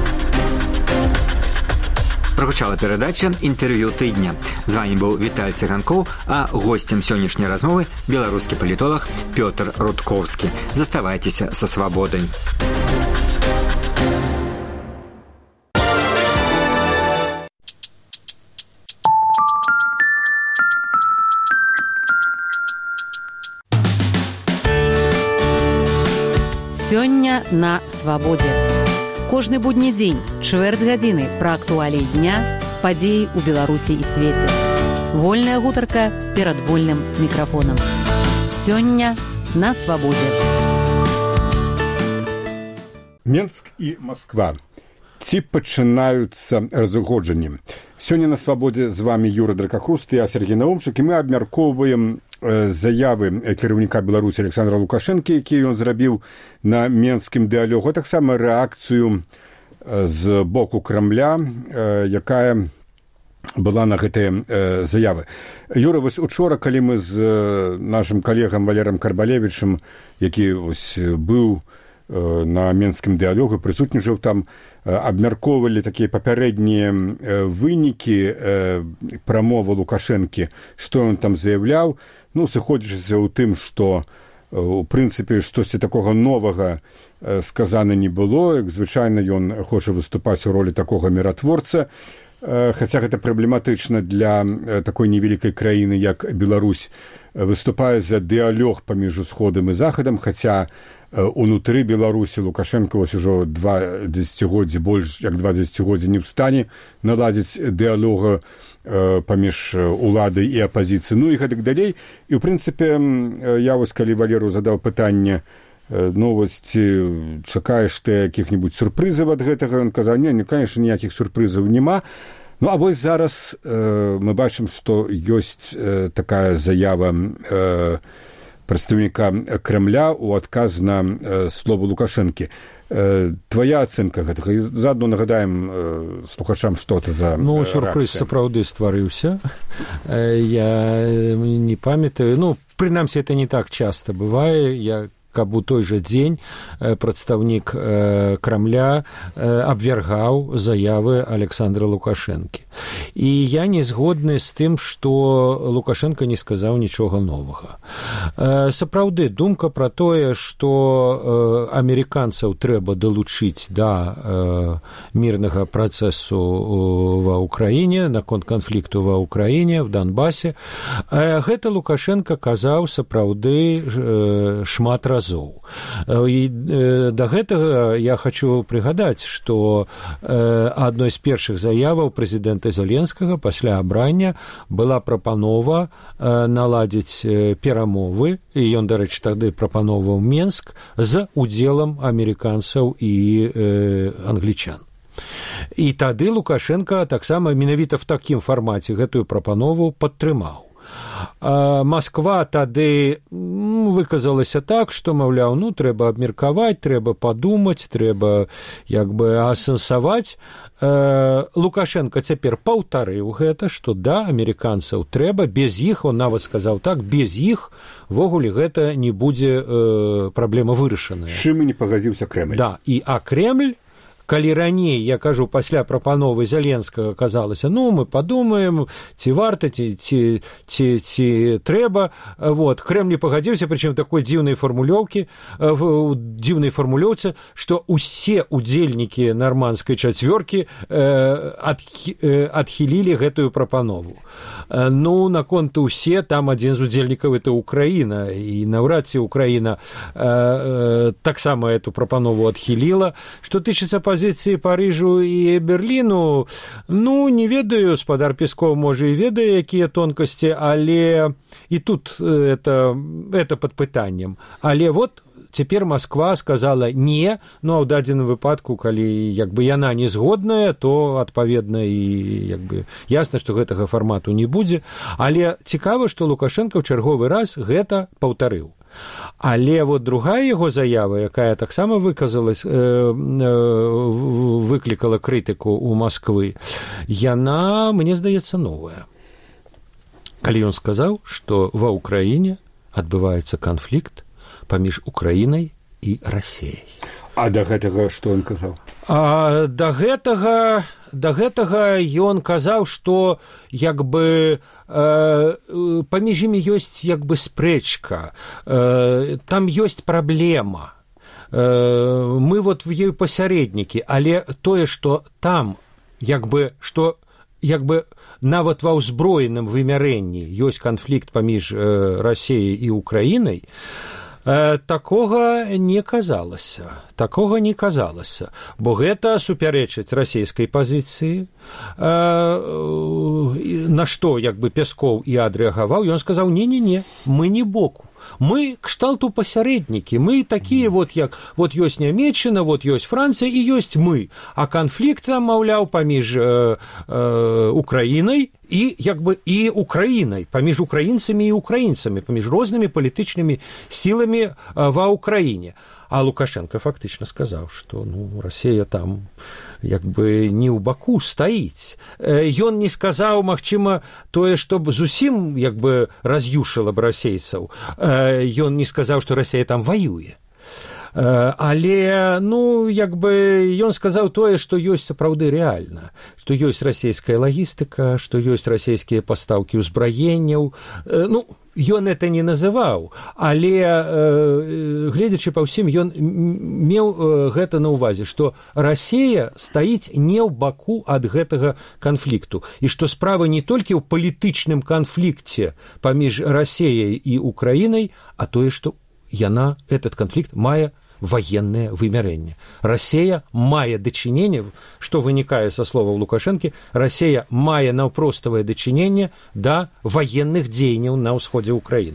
Speaker 4: Прогучала перадача «Інтэрв'ю тыдня». З вами быў Віталь Цыганкоў, а госцем сённяшняй размовы беларускі палітолог Пётр Рудкоўскі. Заставайцеся са свабодай.
Speaker 1: Сёння на свабодзе. Кожны будні дзень, чвэрць гадзіны пра актуаліі дня, падзеі ў Беларусі і свеце. Вольная гутарка перад вольным мікрафонам. Сёння на свабодзе.
Speaker 2: Менск і Масква. Ці пачынаюцца разыходжанні? Сёння на свабодзе з вами Юра Дракахруст, я Сергей Наумчык, і мы абмяркоўваем заявы кіраўніка Беларусі Александра Лукашэнкі, які ён зрабіў на менскім дыялогу, а таксама рэакцыю з боку Крамля, якая была на гэтыя заявы. Юра, вось учора, калі мы з нашым калегам Валерам Карбалевічам, які вось быў на менскім дыялогу, прысутнічаў там, абмяркоўвалі такія папярэднія вынікі прамовы Лукашэнкі, што ён там заяўляў, ну, сыходзячыся ў тым, што, у прынцыпе, штосьці такога новага сказана не было, як звычайна ён хоча выступаць у ролі такога міратворца, хаця гэта праблематычна для такой невялікай краіны, як Беларусь, выступае за дыялог паміж усходам і захадам, хаця унутры Беларусі Лукашенко вось ужо 2 дзесяцігоддзі, больш як 2 дзесяцігоддзі не ў стане наладзіць дыялога паміж уладай і апазіцыяй, ну і гэтак далей. І, ў прынцыпе, я вось, калі Валеру задаў пытанне, ну, вось, ці чакаеш ты якіх-небудзь сюрпрызаў ад гэтага, ён казаў, не, конечно, ніякіх сюрпрызаў няма. Ну, а вось зараз мы бачым, што ёсць такая заява прадстаўніка Крамля ў адказ на словы Лукашэнкі. Твоя ацэнка гэтага? І заадно нагадаем слухачам, што это за
Speaker 3: рэакцыя. Ну, сюрпрыз сапраўды стварыўся. Я не памятаю. Ну, прынамсі, это не так часта бывае. Каб у той жа дзень прадстаўнік Крамля абвяргаў заявы Александра Лукашэнкі. І я не згодны з тым, што Лукашэнка не сказаў нічога новага. Сапраўды, думка пра тое, што амерыканцаў трэба далучыць да мірнага працэсу ва ўкраіне, наконт канфлікту ва ўкраіне, в Донбасе, гэта Лукашэнка казаў сапраўды шмат разоў. І да гэтага я хочу прыгадаць, што адной з першых заяваў прэзідэнта Зеленскага пасля абрання была прапанова наладзіць перамовы, і ён, дарэчы, тады прапановаў Менск з удзелам амерыканцаў і англічан. І тады Лукашенко таксама менавіта в такім фармаце гэтую прапанову падтрымаў. Масква тады выказалася так, што, маўляў, ну, трэба абмеркаваць, трэба падумаць, трэба як бы асэнсаваць. Лукашенко цяпер паўтарыў гэта, што да, амерыканцаў трэба, без іх, он нават сказаў так, без іх ввогуле гэта не будзе праблема вырашаная.
Speaker 2: З чым і не пагадзіўся Крэмль.
Speaker 3: Да, а Крэмль, калі раней, я кажу, пасля прапановы Зеленскага казалася, ну, мы падумаем, ці варта, ці трэба, вот, Крэмль не пагадзіўся, прычым такой дзіўнай фармулёўцы, што усе удзельнікі нармандскай чацвёркі адхілілі гэтую прапанову. Ну, наконт усе, там адзін з удзельнікаў это Украіна, і наўрад ці Украіна таксама эту прапанову адхіліла. Што тычыцца пазіцыі Парыжу і Берліну, ну, не ведаю, спадар Песков, можа, і ведае, якія тонкасці, але і тут это пад пытаннем. Але вот цяпер Масква сказала не, ну, а ў дадзеным выпадку, калі як бы яна не згодная, то адпаведна і як бы ясна, што гэтага фармату не будзе, але цікава, што Лукашенко ў чарговы раз гэта паўтарыў. Але вот другая яго заява, якая таксама выклікала крытыку ў Масквы, яна, мне здаецца, новая. Калі ён сказаў, што ва ўкраіне адбываецца канфлікт паміж Украінай і Расіяй.
Speaker 2: А да гэтага што ён казаў?
Speaker 3: Да гэтага ён казаў, што як бы паміж імі ёсць як бы спрэчка, там ёсць праблема. Мы вот в ёй пасярэднікі, але тое, што там як бы нават ва ўзброеным вымярэнні ёсць канфлікт паміж Расіяй і Украінай, такога не казалася, бо гэта супярэчыць расійскай пазіцыі, на што як бы Пяскоў і адрэагаваў. Ён сказаў: не, мы не боку, мы кшталту пасярэднікі, мы такія вот як вот ёсць Нямецчына, вот ёсць Францыя і ёсць мы, а канфлікт там, маўляў, паміж Украінай і як бы і Украінай, паміж украінцамі і украінцамі, паміж рознымі палітычнымі сіламі ва Ўкраіне. А Лукашенко фактычна сказаў, што Расія там як бы не ў баку стаіць. Ён не сказаў, магчыма, тое, што б зусім як бы раз'юшыла б расейцаў. Ён не сказаў, што Расія там ваюе. Але, як бы ён сказаў тое, што ёсць сапраўды рэальна, што ёсць расійская лагістыка, што ёсць расійскія пастаўкі ўзбраенняў. Ён это не называў, але, гледзячы па ўсім, ён меў гэта на ўвазе, што Расія стаіць не ў баку ад гэтага канфлікту, і што справа не толькі ў палітычным канфлікце паміж Расіяй і Украінай, а тое, што этот канфлікт мае военное вымярэнне. Расія мае дачыненне, што вынікае са словаў Лукашэнкі, Расія мае наўпроставае дачыненне да военных дзеянняў на ўсходзе Украіны.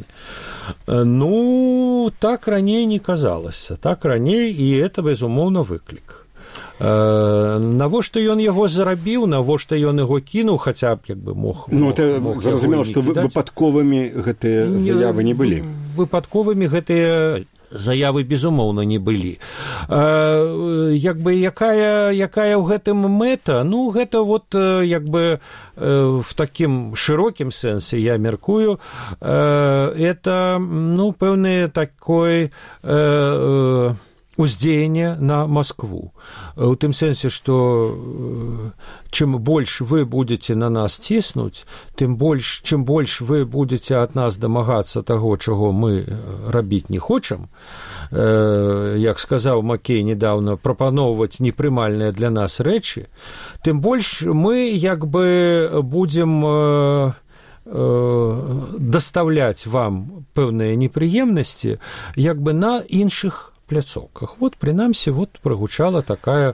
Speaker 3: Так раней не казалася, так раней, і это, безумоўна, выклік. Навошта ён яго зарабіў, навошта ён яго кінуў, хаця б як бы мог
Speaker 2: зразумела, што выпадковымі гэтыя заявы не былі.
Speaker 3: Выпадковымі гэтыя заявы, безумоўна, не былі. Як бы якая ў гэтым мэта? Гэта вот як бы в такім шырокім сэнсе, я мяркую, это, пэўны такой уздзеянне на Москву. У тым сэнсе, што чым больш вы будзеце на нас ціснуць, чым больш вы будзеце ад нас дамагацца таго, чаго мы рабіць не хочам, як сказаў Маккей недавно, прапаноўваць непрымальныя для нас рэчы, тым больш мы як бы будзем даставляць вам пэўныя непрыемнасці як бы на іншых пляцоўках. Прынамсі, прагучала такая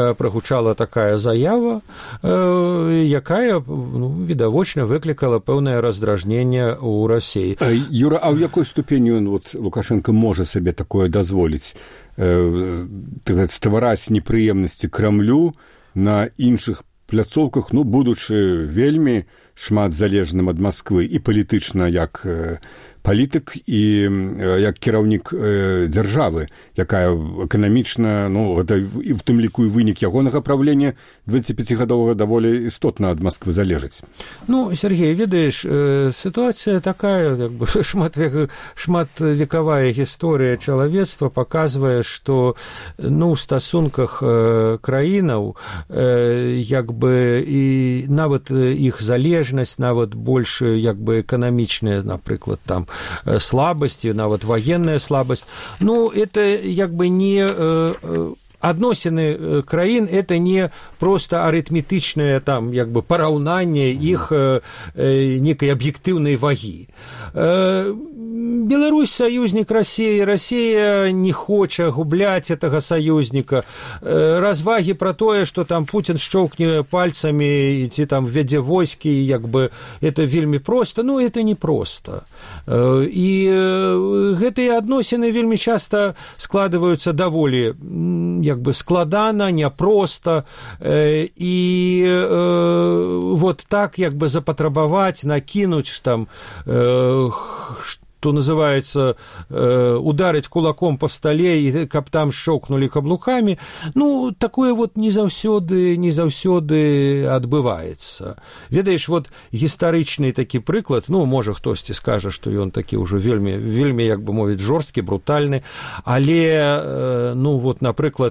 Speaker 3: заява, якая, відавочна, выклікала пэўнае раздражненне ў Расіі.
Speaker 2: Юра, а ў якой ступені Лукашенко можа сабе такое дазволіць? Ствараць непрыемнасці Крамлю на іншых пляцоўках, будучы вельмі шмат залежным ад Масквы і палітычна як палітык і як кіраўнік дзяржавы, якая эканамічна, гэта і в тым ліку і вынік ягонага правлення 25гадовага даволі істотна ад Масквы залежыць.
Speaker 3: Сергей, ведаеш, сітуацыя такая, як бы шматвекавая гісторыя чалавецтва паказвае, што ў стасунках краінаў як бы і нават іх залежнасць, нават больш як бы эканамічная, напрыклад, там слабасці, нават военная слабасць. Это як бы не адносіны краін, это не просто арытметычнае там як бы параўнанне іх некай аб'ектыўнай вагі. Беларусь саюзнік Расіі, Расія не хоча губляць гэтага саюзніка. Развагі пра тое, што там Путін шчоўкне пальцамі ці там вядзе войскі, як бы это вельмі проста, это не проста. І гэтыя адносіны вельмі часта складваюцца даволі як бы складана, няпроста, і так як бы запатрабаваць, накінуць там что называется, ударить кулаком по столе, и каб там щелкнули каблуками, ну, такое вот не заўсёды адбываецца. Ведаеш, вот гістарычны такі прыклад, ну, можа, хтосьці скажа, што ён такі ўжо вельмі, як бы мовіць, жорсткі, брутальны, але, ну, вот, напрыклад,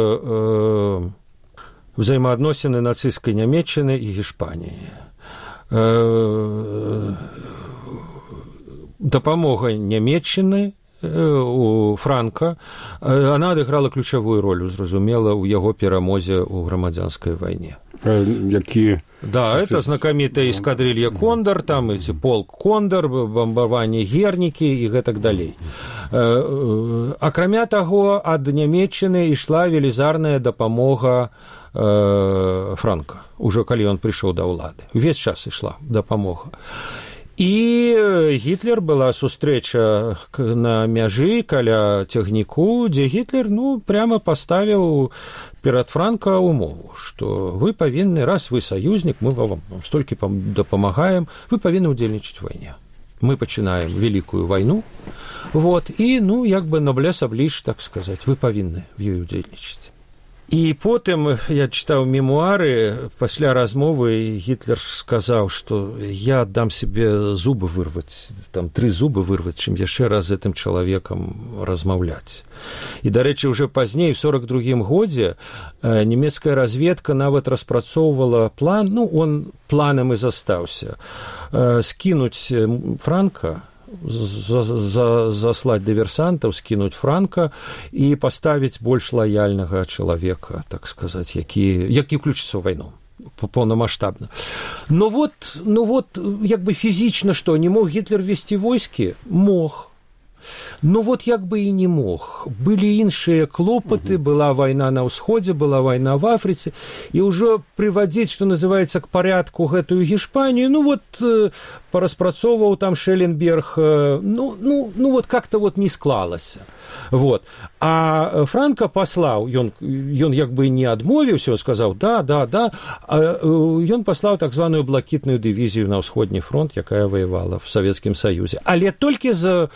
Speaker 3: взаимоотносины нацистской Нямецчыны и Гішпаніі. Дапамога Нямецчыны у Франка, она адыграла ключавую роль, зразумела, у яго перамозе ў грамадзянскай вайне.
Speaker 2: Які...
Speaker 3: Да, это знакамітая эскадрилья «Кондор», там эти полк «Кондор», бомбаванне Гернікі і гэтак далей. Акрамя таго, ад Нямецчыны ішла велізарная дапамога Франка, уже калі ён прыйшоў да ўлады. Увесь час ішла дапамога. І Гітлер была сустрэча на мяжы каля цягніку, дзе Гітлер, ну, прямо паставіў перад Франка умову, што вы павінны, раз вы саюзнік, мы вам столькі дапамагаем, вы павінны ўдзельнічаць у вайне. Мы пачынаем вялікую вайну, вот, і, ну, як бы noblesse oblige, так сказаць, вы павінны в ёй удзельнічаць. І потым я чытаў мемуары, пасля размовы Гітлер сказаў, што я дам себе зубы вырваць, там 3 зубы вырваць, чым яшчэ раз з гэтым чалавекам размаўляць. І, дарэчы, уже пазней, в 42-м годзе, нямецкая разведка нават распрацоўвала план, ну, он планам і застаўся, скінуць Франка, заслаць дыверсантаў, скінуць Франка і паставіць больш лаяльнага чалавека, так сказаць, які ўключыцца ў вайну паўнамаштабна. Ну вот, як бы фізічна што, не мог Гітлер весці войскі? Мог. Ну вот як бы і не мог. Былі іншыя клопаты, была вайна на ўсходзе, была вайна в Афрыцы, і ўжо прывадзіць, што называецца, к парядку гэтую Гішпанію, ну вот параспрацоўваў там Шелленберг, ну вот как-то вот не склалася. Вот. А Франка паслаў, ён як бы не адмовіўся, сказаў, да, ён паслаў так званую блакітную дывізію на ўсходні фронт, якая воевала в Савецкім Саюзе, але толькі за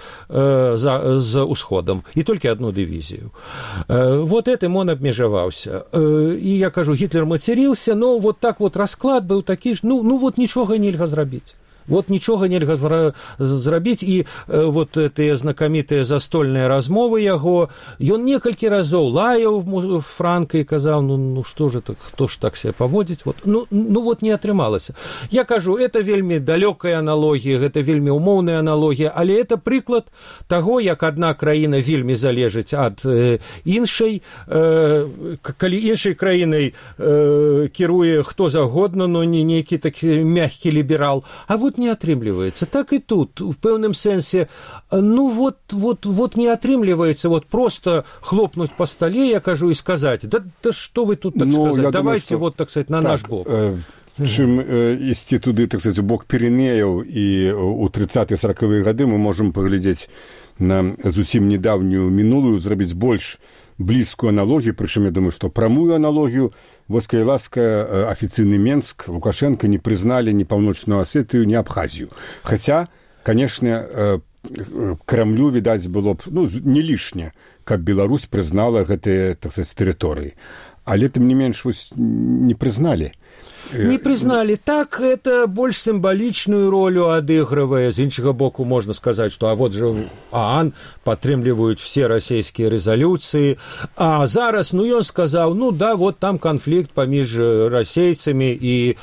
Speaker 3: ўсходам, і толькі одну дывізію. Вот этим он абмежаваўся. І я кажу, Гітлер мацярился, но вот так вот расклад быў такі ж, ну вот нічога нельга зрабіць. Вот нічога нельга зрабіць, і вот тыя знакамітыя застольныя размовы яго, ён некалькі разоў лаяў Франка і казаў, ну што ж так, хто ж так себе паводзіць, вот, ну вот не атрымалася. Я кажу, это вельмі далёкая аналогія, гэта вельмі умоўная аналогія, але это прыклад таго, як адна краіна вельмі залежыць ад іншай, калі іншай краінай кіруе хто загодна, но не нейкі такі мягкі ліберал, а вот не атрымліваецца. Так і тут, в пэўным сэнсе, ну вот не атрымліваецца, вот просто хлопнуть по столе, я кажу, і сказаць, да што вы тут, так сказаць, давайте, думаю, вот, так сказать, на наш бок.
Speaker 2: Чым ісці туды, так сказать, у бок Піренеяў, і ў 30-40-е гады мы можам паглядзець на зусім недаўнюю мінулую, зрабіць больш блізкую аналогію, прычым я думаю, што прамую аналогію, воская ласка, афіцыйны Менск, Лукашенко не прызналі ні Паўночную Асетыю, ні Абхазію. Хаця, канешне, Крамлю, відаць, было б, ну, не лішне, каб Беларусь прызнала гэтыя, так сказать, тэрыторыі. Але, тым не менш, не прызналі.
Speaker 3: Не признали. Так, это больш сімвалічную ролю адыгрывае. З іншага боку, можна сказаць, што а вот же ААН падтрымліваюць все расійскія рэзалюцыі. А зараз, ну, ён сказаў, ну, да, вот там канфлікт паміж расейцамі і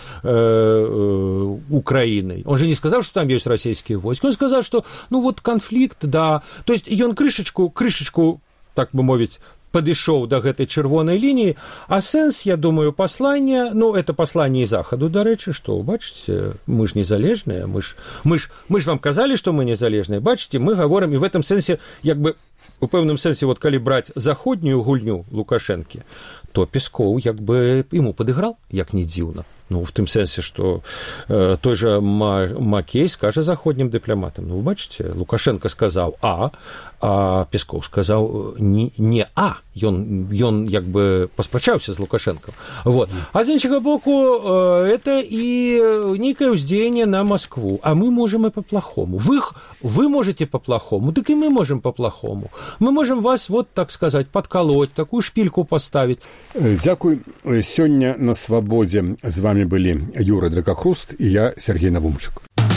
Speaker 3: Украінай. Он же не сказаў, што там ёсць расійскія войскі. Он сказаў, што, ну, вот канфлікт, да. То есть ён крышачку, так бы мовіць, падышоў да гэтай чырвонай лініі, а сэнс, я думаю, паслання, ну, это пасланне і Захаду, дарэчы, што, бачыце, мы ж незалежныя, мы ж вам казалі, што мы незалежныя, бачыце, мы гаворым, і в этом сэнсе, як бы, у пэўным сэнсе, вот калі браць заходнюю гульню Лукашэнкі, то Пескоў, як бы, ему падыграў, як не дзіўна. Ну, в тым сэнсе, што той жа Макей скажа заходнім дыпламатам. Ну, вы бачыце, Лукашенко сказаў А, а Пескоў сказаў не А. Ён як бы паспрачаўся з Лукашенком. Вот. А з іншага боку, это і нейкае ўздзеянне на Москву. А мы можем и по-плохому. Вы можете по-плохому, так и мы можем по-плохому. Мы можем вас, вот так сказать, подколоть, такую шпильку поставить.
Speaker 2: Дзякуй. Сёння на свабодзе з вами былі Юра Дракахруст і я, Сергей Навумчык.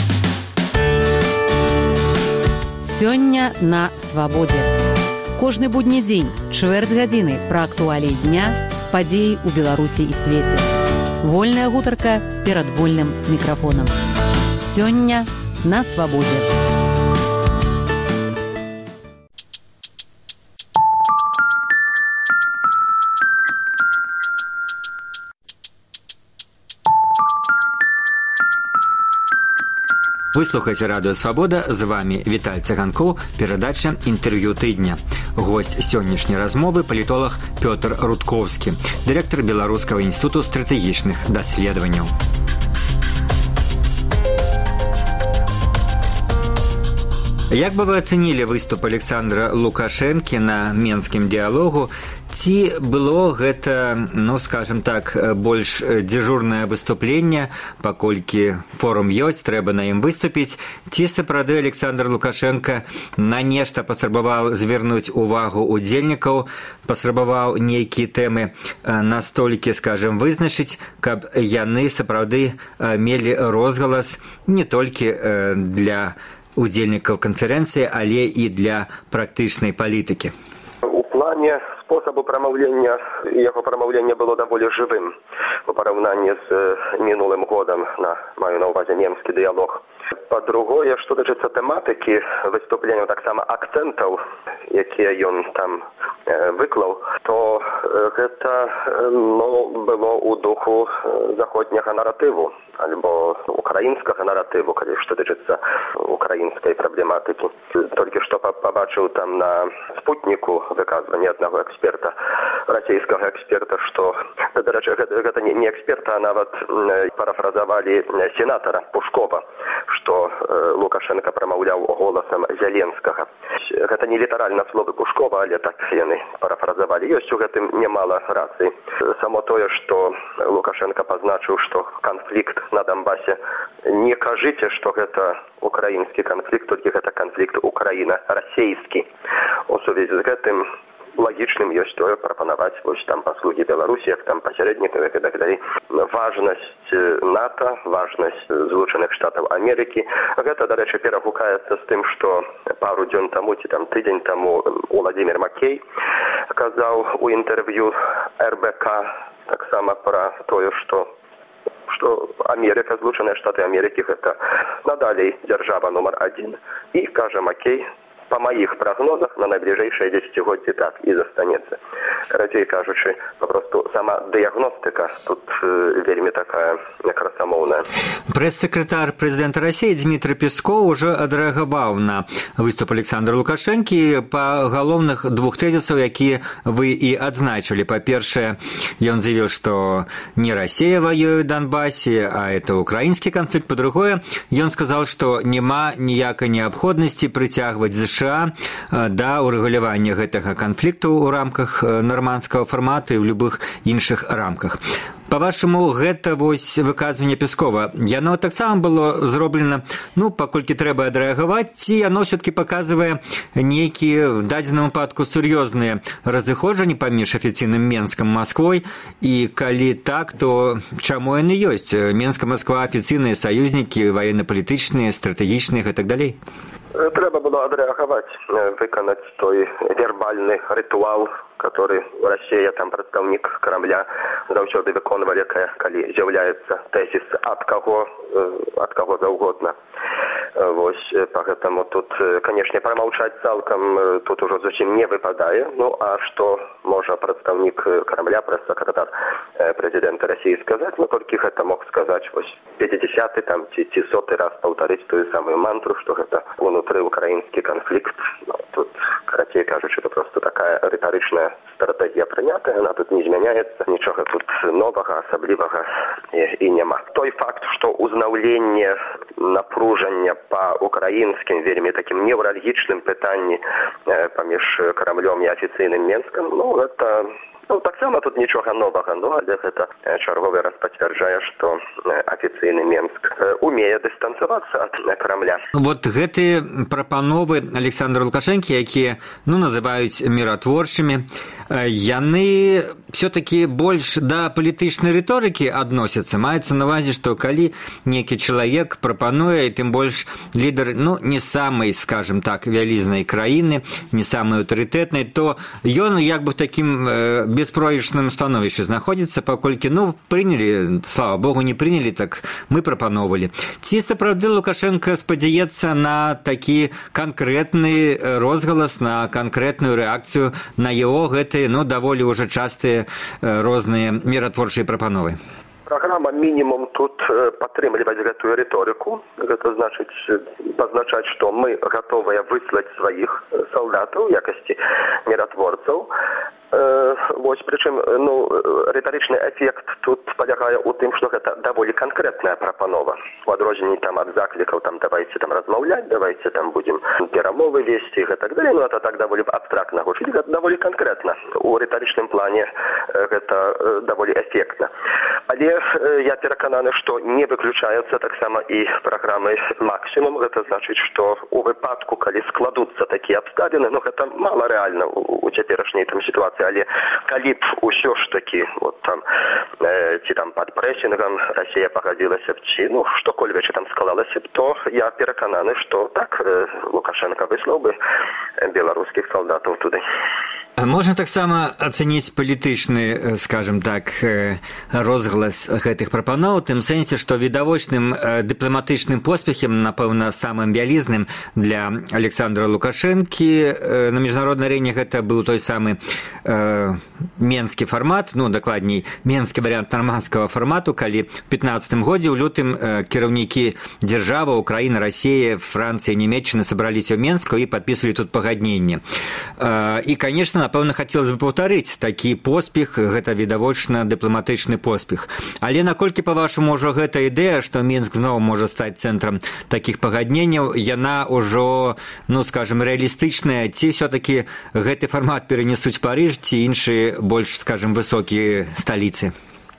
Speaker 1: Сёння на свабодзе. Кожны будні дзень, чвэрць гадзіны пра актуаліі дня, падзеі ў Беларусі і свеце. Вольная гутарка перад вольным мікрафонам. Сёння на свабодзе.
Speaker 4: Вы слухаеце радыё «Свабода», з вами Віталь Цыганкоў, перадача «Інтэрв'ю тыдня». Госць сённяшняй размовы – палітолог Пётр Рудкоўскі, дырэктар Беларускага інстытуту стратэгічных даследаванняў. Як бы вы ацэнілі выступ Александра Лукашэнкі на менскім дыялогу? Ці было гэта, ну, скажем так, больш дзяжурнае выступленне, паколькі форум ёсць, трэба на ім выступіць, ці сапраўды Александр Лукашенко на нешта паспрабаваў звярнуць увагу удзельнікаў, паспрабаваў нейкія тэмы настолькі, скажем, вызначыць, каб яны сапраўды мелі розгалас не толькі для удзельнікаў канферэнцыі, але і для практычнай палітыкі.
Speaker 5: У плане способу промовления, его промовление было довольно живым в параўнанні з мінулым годом, маю на увазе немскі дыялог. По-другое, што дачыцца тэматыкі выступлення, таксама акцэнтаў, якія ён там выклаў, то гэта было ў духу заходняга наратыву альбо украінскага наратыву, калі што дачыцца украінскай праблематыкі. Толькі што пабачыў там на спутніку выказванне аднаго эксперта, расійскага эксперта, што, дарэчы, гэта не эксперта, а нават парафразавалі сенатара Пушкова, што Лукашенко прамаўляў голасам Зеленскага. Гэта не літаральна словы Пушкова, але так яны парафразавалі. Ёсць у гэтым немала рацый. Само тое, што Лукашенко пазначыў, што канфлікт на Донбасе, не кажыце, што гэта украінскі канфлікт, толькі гэта канфлікт Украіна-расейскі. У сувязі з гэтым лагічным ёсць тое прапанаваць вось там паслугі Беларусі, як там пасярэднікаў і так далей. Важнасць НАТО, важнасць Злучаных Штатаў Амерыкі. Гэта, дарэчы, перагукаецца з тым, што пару дзён таму ці там тыдзень таму Владимир Макей казаў у інтэрв'ю РБК таксама пра тое, што Америка, Злучаныя Штаты Амерыкі гэта надалей дзяржава нумар 1. І, кажа Макей, по моих прогнозах на найближайшие 10-годие так и застанется. Радзей кажучы, попросту сама дыягностыка тут вельмі такая красамоўная.
Speaker 4: Прэс-сакратар прэзідэнта Расіі Дмітрый Пескоў ужо адрэагаваў на выступ Александра Лукашэнкі па галоўных двух тэзісаў, якія вы і адзначылі. Па-першае, ён заявіў, што не Расія ваюе ў Донбасе, а это украінскі канфлікт. Па-другое, ён сказаў, што няма ніякай неабходнасці прыцягваць ЗША да урэгулявання гэтага канфлікту ў рамках нармандскага фармату і ў любых іншых рамках. Па-вашаму, гэта вось выказванне Пескова, яно таксама было зроблена, паколькі трэба адрэагаваць, ці яно ўсё-такі паказвае нейкія, в дадзеным выпадку, сур'ёзныя разыходжанні паміж афіцыйным Менскам і Масквой, і калі так, то чаму яны ёсць? Менска, Масква, афіцыйныя саюзнікі, ваенна-палітычныя, стратэгічныя і так далей?
Speaker 5: Трэба было адрэагаваць, выканаць той вербальны рытуал, который Россия, там прадстаўнік Крамля, заўсёды выконвалі, калі з'яўляецца тэзіс ад каго заўгодна. Вось, поэтому тут, конечно, промолчать цалкам тут уже зусім не выпадае. Ну, а что можа прадстаўнік Крамля, прэс-сакратар президента России сказать? Ну, толькі гэта мог сказать вось 50-й там ці 100-й раз паўтарыць тую самую мантру, что гэта унутры украінскі канфлікт. Ну, тут Карацей кажучы, это просто такая рытарычная стратегія прынятая, она тут не змяняецца, нічога тут новага, асаблівага і няма. Той факт, што узнаўленне напружання па украінскім вельмі такім неўральгічным пытанні паміж Крамлём і афіцыйным Менскам, гэта таксама тут нічога новага, але гэта чарговы раз пацвярджае, што афіцыйны Менск умее дыстанцавацца ад Крамля.
Speaker 4: Вот гэтыя прапановы Александра Лукашэнкі, якія, называюць міратворчымі, яны все-таки больш да палітычнай рыторыкі адносяцца. Маецца на ўвазе, што калі нейкі чалавек прапануе, тым больш лідар, не самай, скажем так, вялізнай краіны, не самай аўтарытэтнай, то ён як бы в такім беспроигрышным становішчы знаходзіцца, паколькі, прынялі, слава богу, не прынялі, так мы прапановалі. Ці сапраўды Лукашенко спадзяецца на такі канкрэтны розгалас, на канкрэтную рэакцыю на яго гэтыя, даволі ўжо частыя розныя міратворчыя прапановы?
Speaker 5: Праграма мінімум тут падтрымліваць гэтую рыторыку. Гэта значыць пазначаць, што мы гатовыя выслаць сваіх салдатаў у якасці міратворцаў. Прычым рытарычны эфект тут палягае ў тым, што гэта даволі канкрэтная прапанова. У адрозненні ад заклікаў давайце размаўляць, давайце будзем перамовы весці і гэтак далей. Это так даволі абстрактна гучыць, гэта даволі канкрэтна. У рытарычным плане гэта даволі эфектна. Але я перакананы, што не выключаюцца таксама і праграмы максімум. Гэта значыць, што у выпадку, калі складуцца такія абставіны, гэта мала рэальна у цяперашняй сітуацыі. Але калі б усё ж такі ці пад прэсінгам Расія пагадзілася б, ці што-кольвек склалася б, то я перакананы, што так Лукашенко выслаў бы беларускіх салдатаў туды.
Speaker 4: Можна таксама ацаніць палітычны, скажем так, розглас гэтых прапаноў, у тым сэнсе, што відавочным дыпламатычным поспехам, напэўна, самым вялізным для Александра Лукашэнкі на міжнароднай арэне гэта быў той самы менскі фармат, дакладней, менскі варыянт нармандскага фармату, калі в 15 годзе ў лютым кіраўнікі дзяржавы, Украіна, Расія, Францыя, Нямецчына сабраліся ў Менску і падпісвалі тут пагадненне. І, конечно, напэўна, хацелася бы паўтарыць такі поспех, гэта відавочна дыпламатычны поспех. Але наколькі, па-вашаму, ўжо гэта ідэя, што Мінск зноў можа стаць цэнтрам такіх пагадненняў, яна ўжо, скажем, рэалістычная, ці ўсё-такі гэты фармат перанесуць Парыж, ці іншыя больш, скажем, высокія сталіцы?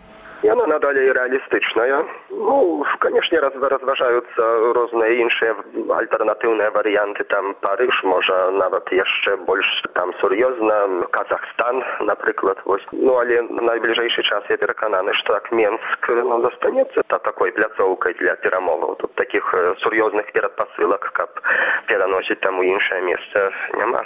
Speaker 5: Яна надалей рэалістычная. Канешне, разважаюцца розныя іншыя альтэрнатыўныя варыянты. Парыж, можа, нават яшчэ больш сур'ёзна, Казахстан, напрыклад. Але на найбліжэйшы час я перакананы, што Менск застанецца такой пляцоўкай для перамоваў. Тут такіх сур'ёзных перадпасылак, каб пераносіць у іншае месца, няма.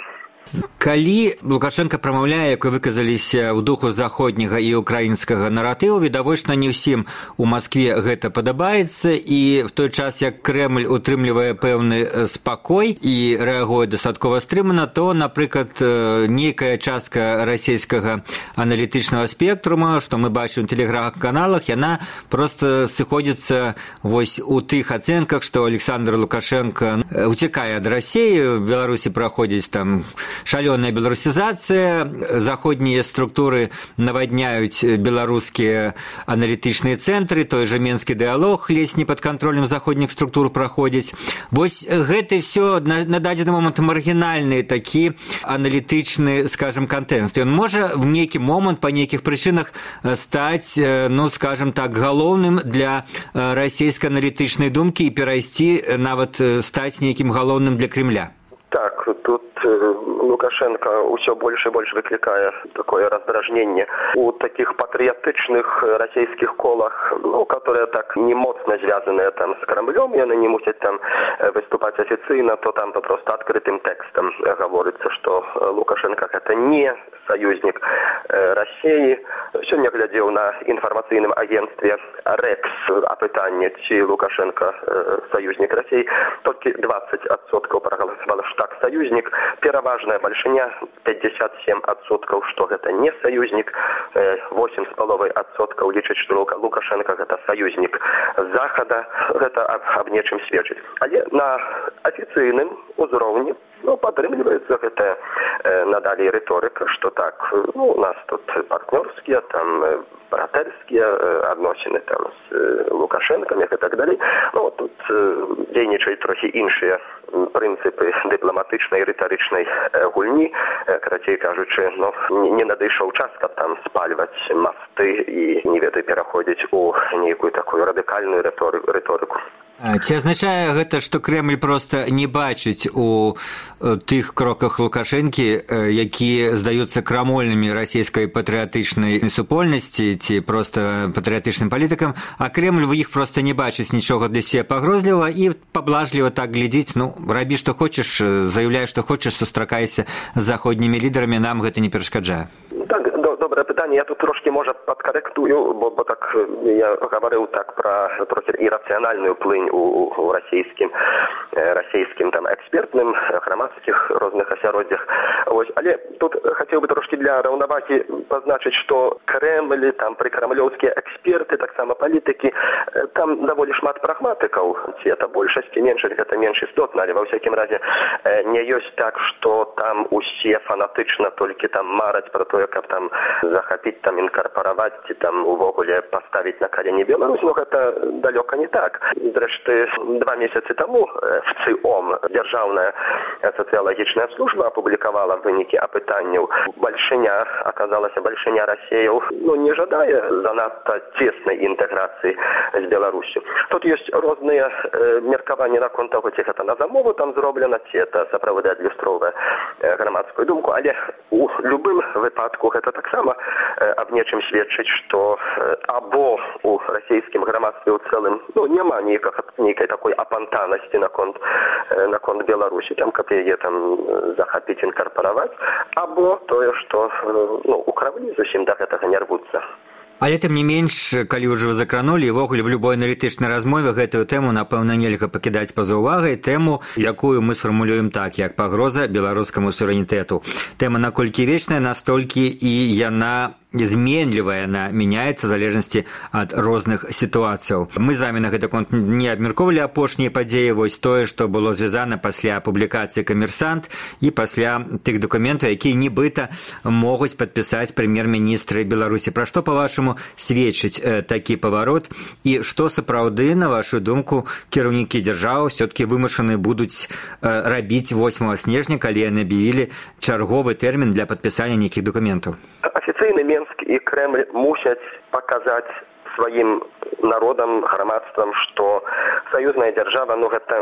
Speaker 4: Калі Лукашенко прамаўляе, як вы выказаліся, у духу заходняга і украінскага наратыву, відавочна не ўсім у Маскве гэта падабаецца, і в той час, як Крэмль утрымлівае пэўны спакой і рэагуе дастаткова стрымана, то, напрыклад, нейкая частка расійскага аналітычнага спектрума, што мы бачым у тэлеграм-каналах, яна проста сыходзіцца у тых ацэнках, што Александр Лукашенко уцякае ад Расіі, в Беларусі праходзіць шалёная беларусізацыя, заходнія структуры навадняюць беларускія аналітычныя цэнтры, той жа Менскі дыялог ледзь не пад кантролем заходніх структур праходзіць. Гэта ўсё на дадзены момант маргінальны такі аналітычны, скажем, контекст. Ён можа в нейкі момант па нейкіх прычынах стаць, скажем так, галоўным для расійскай аналітычнай думкі і перайсці, нават стаць нейкім галоўным для Кремля.
Speaker 5: Так, тут Лукашенко ўсё больш і больш выклікае такое раздражненне у такіх патрыятычных расійскіх колах, которые так не моцна звязаныя з Крамлём, яны не мусяць выступаць афіцыйна, то попросту адкрытым тэкстам гаворыцца, што Лукашенко гэта не саюзнік Расіі. Сёння глядзеў на інфармацыйным агенцтве РЭКС апытанне, ці Лукашенко саюзнік Расіі, толькі 20% прагаласавала, што так саюзнік, пераважная бальшыня 57%, што гэта не саюзнік, 8,5% лічаць, што Лукашенко гэта саюзнік Захада, гэта аб нечым сведчыць. Але на афіцыйным узроўні падтрымліваецца гэтая надалей рыторыка, што так, у нас тут партнёрскія, там братэрскія адносіны там з Лукашэнкам і так далей. Тут дзейнічаюць трохі іншыя прынцыпы дыпламатычнай, рытарычнай гульні. Карацей кажучы, не надышоў час, каб там спальваць масты і, пераходзіць у нейкую такую радыкальную рыторыку.
Speaker 4: Ці азначае гэта, што Крэмль проста не бачыць у тых кроках Лукашэнкі, якія здаюцца крамольнымі расійскай патрыятычнай супольнасці ці проста патрыятычным палітыкам, а Крэмль у іх проста не бачыць нічога для себе пагрозлівага і паблажліва так глядзіць, рабі што хочаш, заяўляй што хочаш, сустракайся з заходнімі лідарамі, нам гэта не перашкаджае.
Speaker 5: Добрае пытанне. Я тут трошки, можа, падкарэктую, бо так я гаварыў так пра трохі ірацыянальную плынь у расійскім там экспертным, грамадскіх розных асяроддзях. Але тут хацеў бы трошки для раўнавагі пазначыць, што Крэмль, там прыкрамлёўскія эксперты, таксама палітыкі, там даволі шмат прагматыкаў. Ці это большасць, ці менш, гэта менш істотна, але ва ўсякім разе не ёсць так, што там усе фанатычна толькі там мараць пра тое, каб там захапіць, там інкарпараваць ці там увогуле паставіць на калені Беларусь, гэта далёка не так. Зрэшты, 2 месяцы таму в ЦИОМ Дзяржаўная сацыялагічная служба апублікавала вынікі апытанняў. Аказалася, бальшыня расеяў не жадае занадта цеснай інтэграцыі з Беларусю. Тут ёсць розныя меркаванні наконт таго, ці гэта на замову там зроблена, ці это сапраўды адлюстроўвае грамадскую думку, але у любым выпадку гэта таксама аб нечым сведчыць, што або у расійскім грамадстве ў цэлым няма нейкай такой апантанасці наконт Беларусі, там каб яе там захапіць, інкарпараваць, або тое, што у Крамлі зусім да гэтага не рвуцца.
Speaker 4: Але тым не менш, калі ўжо закранулі, і вогуле в любой аналітычнай размове гэтую тэму, напэўна, нельга пакідаць па-за ўвагай, тэму, якую мы сфармулюем так, як пагроза беларускаму суверэнітэту. Тэма наколькі вечная, настолькі і яна зменлівая, она мяняецца в залежнасці ад розных сітуацыяў. Мы з вами на гэты конт не абмяркоўвалі апошнія падзеі, вось тое, што было звязана пасля публікацыі «Камерсант» і пасля тых дакументаў, якія нібыта могуць падпісаць прэм'ер-міністры Беларусі. Пра што, па-вашаму, сведчыць такі паварот і што сапраўды, на вашу думку, кіраўнікі дзяржавы ўсё-такі вымушаны будуць рабіць 8 снежня, калі яны аб'явілі чарговы тэрмін для падпісання нейкіх дакументаў?
Speaker 5: Афіцыйны Менск і Крэмль мусяць паказаць сваім народам, грамадствам, што саюзная дзяржава, гэта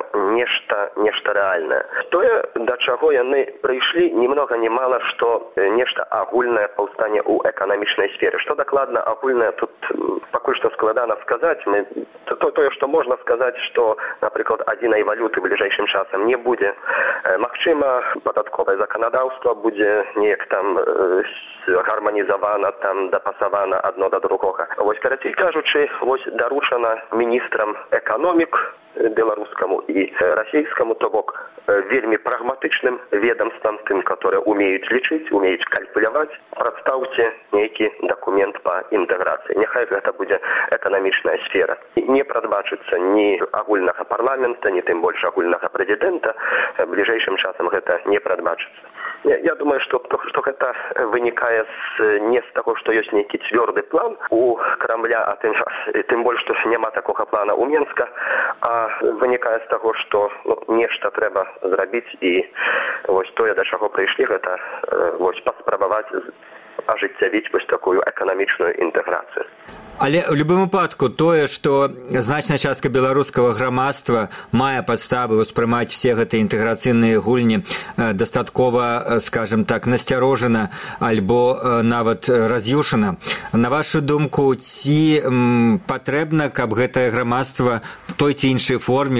Speaker 5: нешта рэальнае. Тое, да чаго яны прыйшлі, ні многа ні мала, што нешта агульнае паўстане ў эканамічнай сферы. Што дакладна агульнае, тут пакуль што складана сказаць. Тое, што можна сказаць, што, напрыклад, адзінай валюты бліжэйшым часам не будзе. Магчыма, падатковае заканадаўства будзе неяк там гарманізавана, там дапасавана адно да другога. Вось, карацей кажучы, даручана міністрам эканомік беларускаму і расійскаму, то бок вельмі прагматычным ведомствам, тым, которые умеюць лічыць, умеюць калькуляваць, прадстаўце нейкі дакумент па інтэграцыі. Няхай гэта будзе эканамічная сфера. Не прадбачыцца ні агульнага парламента, ні тым больш агульнага прэзідэнта. Бліжэйшым часам гэта не прадбачыцца. Я думаю, што гэта вынікае не з таго, што ёсць нейкі цвёрды план у Крамля, а тым больш, што няма такога плана ў Менска, а вынікае з таго, што нешта трэба зрабіць, і вось тое, да чаго прыйшлі, гэта паспрабаваць ажыццявіць вось такую эканамічную інтэграцыю.
Speaker 4: Але ў любым выпадку тое, што значная частка беларускага грамадства мае падставы ўспрымаць все гэтыя інтэграцыйныя гульні дастаткова, скажем так, насцярожана альбо нават раз'юшана. На вашу думку, ці патрэбна, каб гэтае грамадства в той ці іншай форме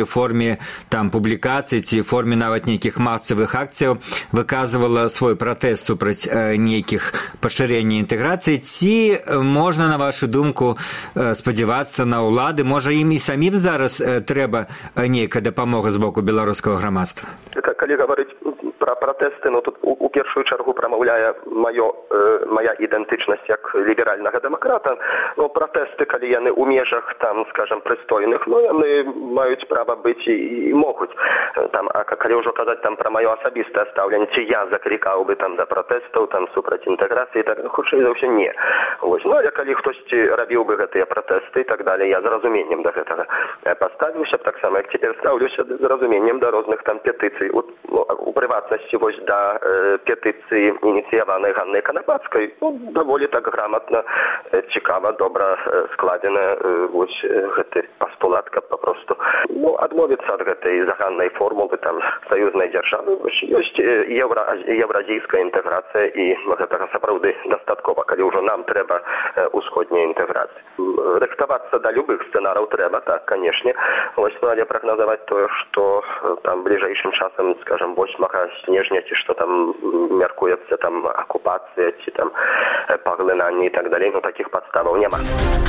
Speaker 4: там публікацый ці форме нават нейкіх масавых акцыяў выказвала свой пратэст супраць нейкіх пашырення інтэграцыі, ці можна, на вашу думку, спадзявацца на ўлады? Можа, ім і самім зараз трэба нейкая дапамога з боку беларускага грамадства?
Speaker 5: Калі гаварыць пра пратэсты, ну тут у першую чаргу прамаўляе мая ідэнтычнасць як ліберальнага дэмакрата. Ну пратэсты, калі яны ў межах там, скажем, прыстойных, ну яны маюць права быць і могуць. Там, а калі ўжо казаць там пра маё асабістае стаўленне, ці я заклікаў бы там да пратэстаў, там супраць інтэграцыі, так хутчэй за ўсё не. Вось, ну але калі хтосьці рабіў бы гэтыя пратэсты і так далее, я з разуменнем да гэтага паставіўся б, так само як цяпер стаўлюся з разуменнем да розных там петыцый. У прыватнасці вось да петыцыі ініцыяванай Ганнай Канапацкай, ну, даволі так грамотна, цікава, добра складзена вось гэты пастулат, каб папросту адмовіцца ад гэтай заганнай формулы там саюзнай дзяржавы. Ёсць еўразійская інтэграцыя і гэтага сапраўды дастаткова, калі ўжо нам трэба усходняя інтэграцыя. Рыхтавацца да любых сцэнараў трэба, так, канешне. Вось, ну, але прагназаваць тое, што там бліжэйшым часам, скажем, 8 снежня, ці што там мяркуецца там акупацыя, ці там паглынанне і так далей, ну такіх падставаў няма.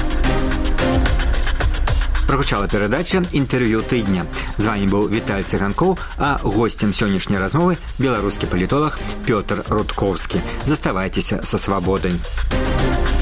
Speaker 4: Прагучала перадача «Інтэрв'ю тыдня». З вами быў Віталь Цыганкоў, а госцем сённяшняй размовы беларускі палітолог Пётр Рудкоўскі. Заставайцеся са свабодай.